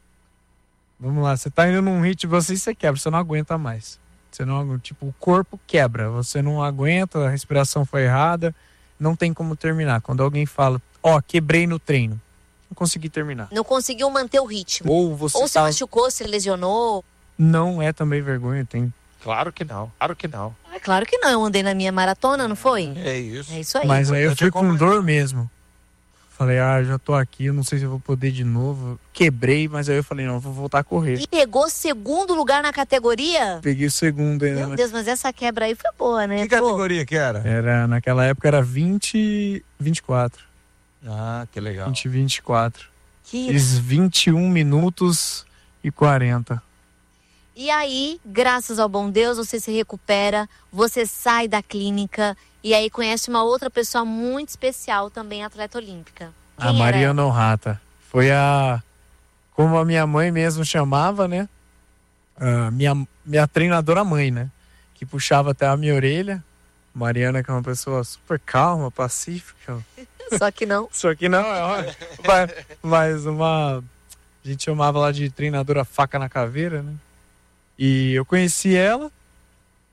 Vamos lá, você tá indo num ritmo assim, você quebra, você não aguenta mais. Você não agu- tipo, o corpo quebra, você não aguenta, a respiração foi errada, não tem como terminar. Quando alguém fala, ó, quebrei no treino, não consegui terminar. Não conseguiu manter o ritmo. Ou você Ou se tá... machucou, se lesionou. Não é também vergonha, tem. Claro que não, claro que não. É claro que não, eu andei na minha maratona, não foi? É isso. É isso aí. Mas aí eu importante fui é com como- dor mesmo. Falei, ah, já tô aqui, eu não sei se eu vou poder de novo. Quebrei, mas aí eu falei, não, eu vou voltar a correr. E pegou segundo lugar na categoria? Peguei o segundo ainda. Meu Deus, mas essa quebra aí foi boa, né? Que Pô, categoria que era? Era, naquela época era vinte, vinte e quatro. Ah, que legal. vinte, vinte e quatro. que Fiz vinte e um minutos e quarenta. E aí, graças ao bom Deus, você se recupera, você sai da clínica e aí conhece uma outra pessoa muito especial, também atleta olímpica. Quem A era Mariana Honrata. Foi a... Como a minha mãe mesmo chamava, né? A minha, minha treinadora mãe, né? Que puxava até a minha orelha. Mariana, que é uma pessoa super calma, pacífica. ela? Só que não. Só que não, é uma... mas- mas uma... A gente chamava lá de treinadora faca na caveira, né? E eu conheci ela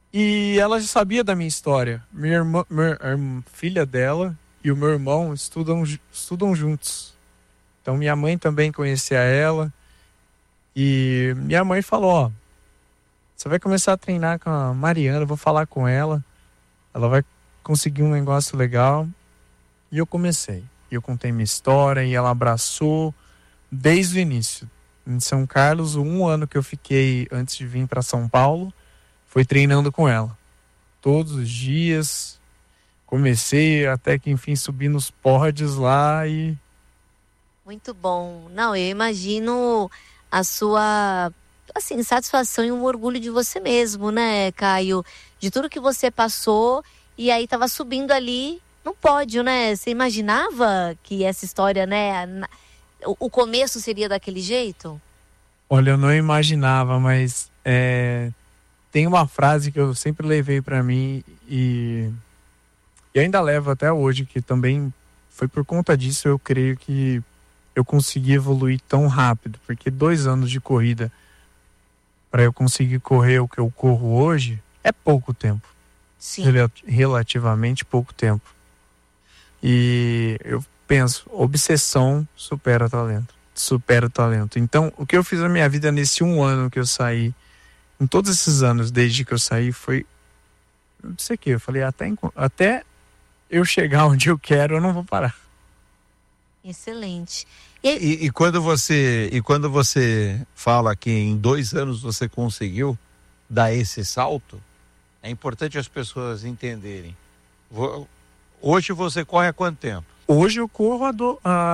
E ela já sabia da minha história. Minha irmã, minha, a filha dela e o meu irmão estudam, estudam juntos. Então minha mãe também conhecia ela. E minha mãe falou, ó, você vai começar a treinar com a Mariana, eu vou falar com ela. Ela vai conseguir um negócio legal. E eu comecei. Eu contei minha história e ela abraçou desde o início. Em São Carlos, um ano que eu fiquei antes de vir para São Paulo, foi treinando com ela. Todos os dias. Comecei até que enfim subi nos pódios lá e... Muito bom. Não, eu imagino a sua, assim, satisfação e um orgulho de você mesmo, né, Caio? De tudo que você passou e aí tava subindo ali no pódio, né? Você imaginava que essa história, né, o começo seria daquele jeito? Olha, eu não imaginava, mas é, tem uma frase que eu sempre levei para mim e, e ainda levo até hoje, que também foi por conta disso, eu creio que eu consegui evoluir tão rápido, porque dois anos de corrida para eu conseguir correr o que eu corro hoje é pouco tempo. Sim. Rel- relativamente pouco tempo. E eu penso, obsessão supera talento. Supera o talento. Então, o que eu fiz na minha vida nesse um ano que eu saí, em todos esses anos, desde que eu saí, foi, eu não sei o que, eu falei, até, até eu chegar onde eu quero, eu não vou parar. Excelente. E, e, e quando você e quando você fala que em dois anos você conseguiu dar esse salto, é importante as pessoas entenderem. Hoje você corre há quanto tempo? Hoje eu corro a, do, a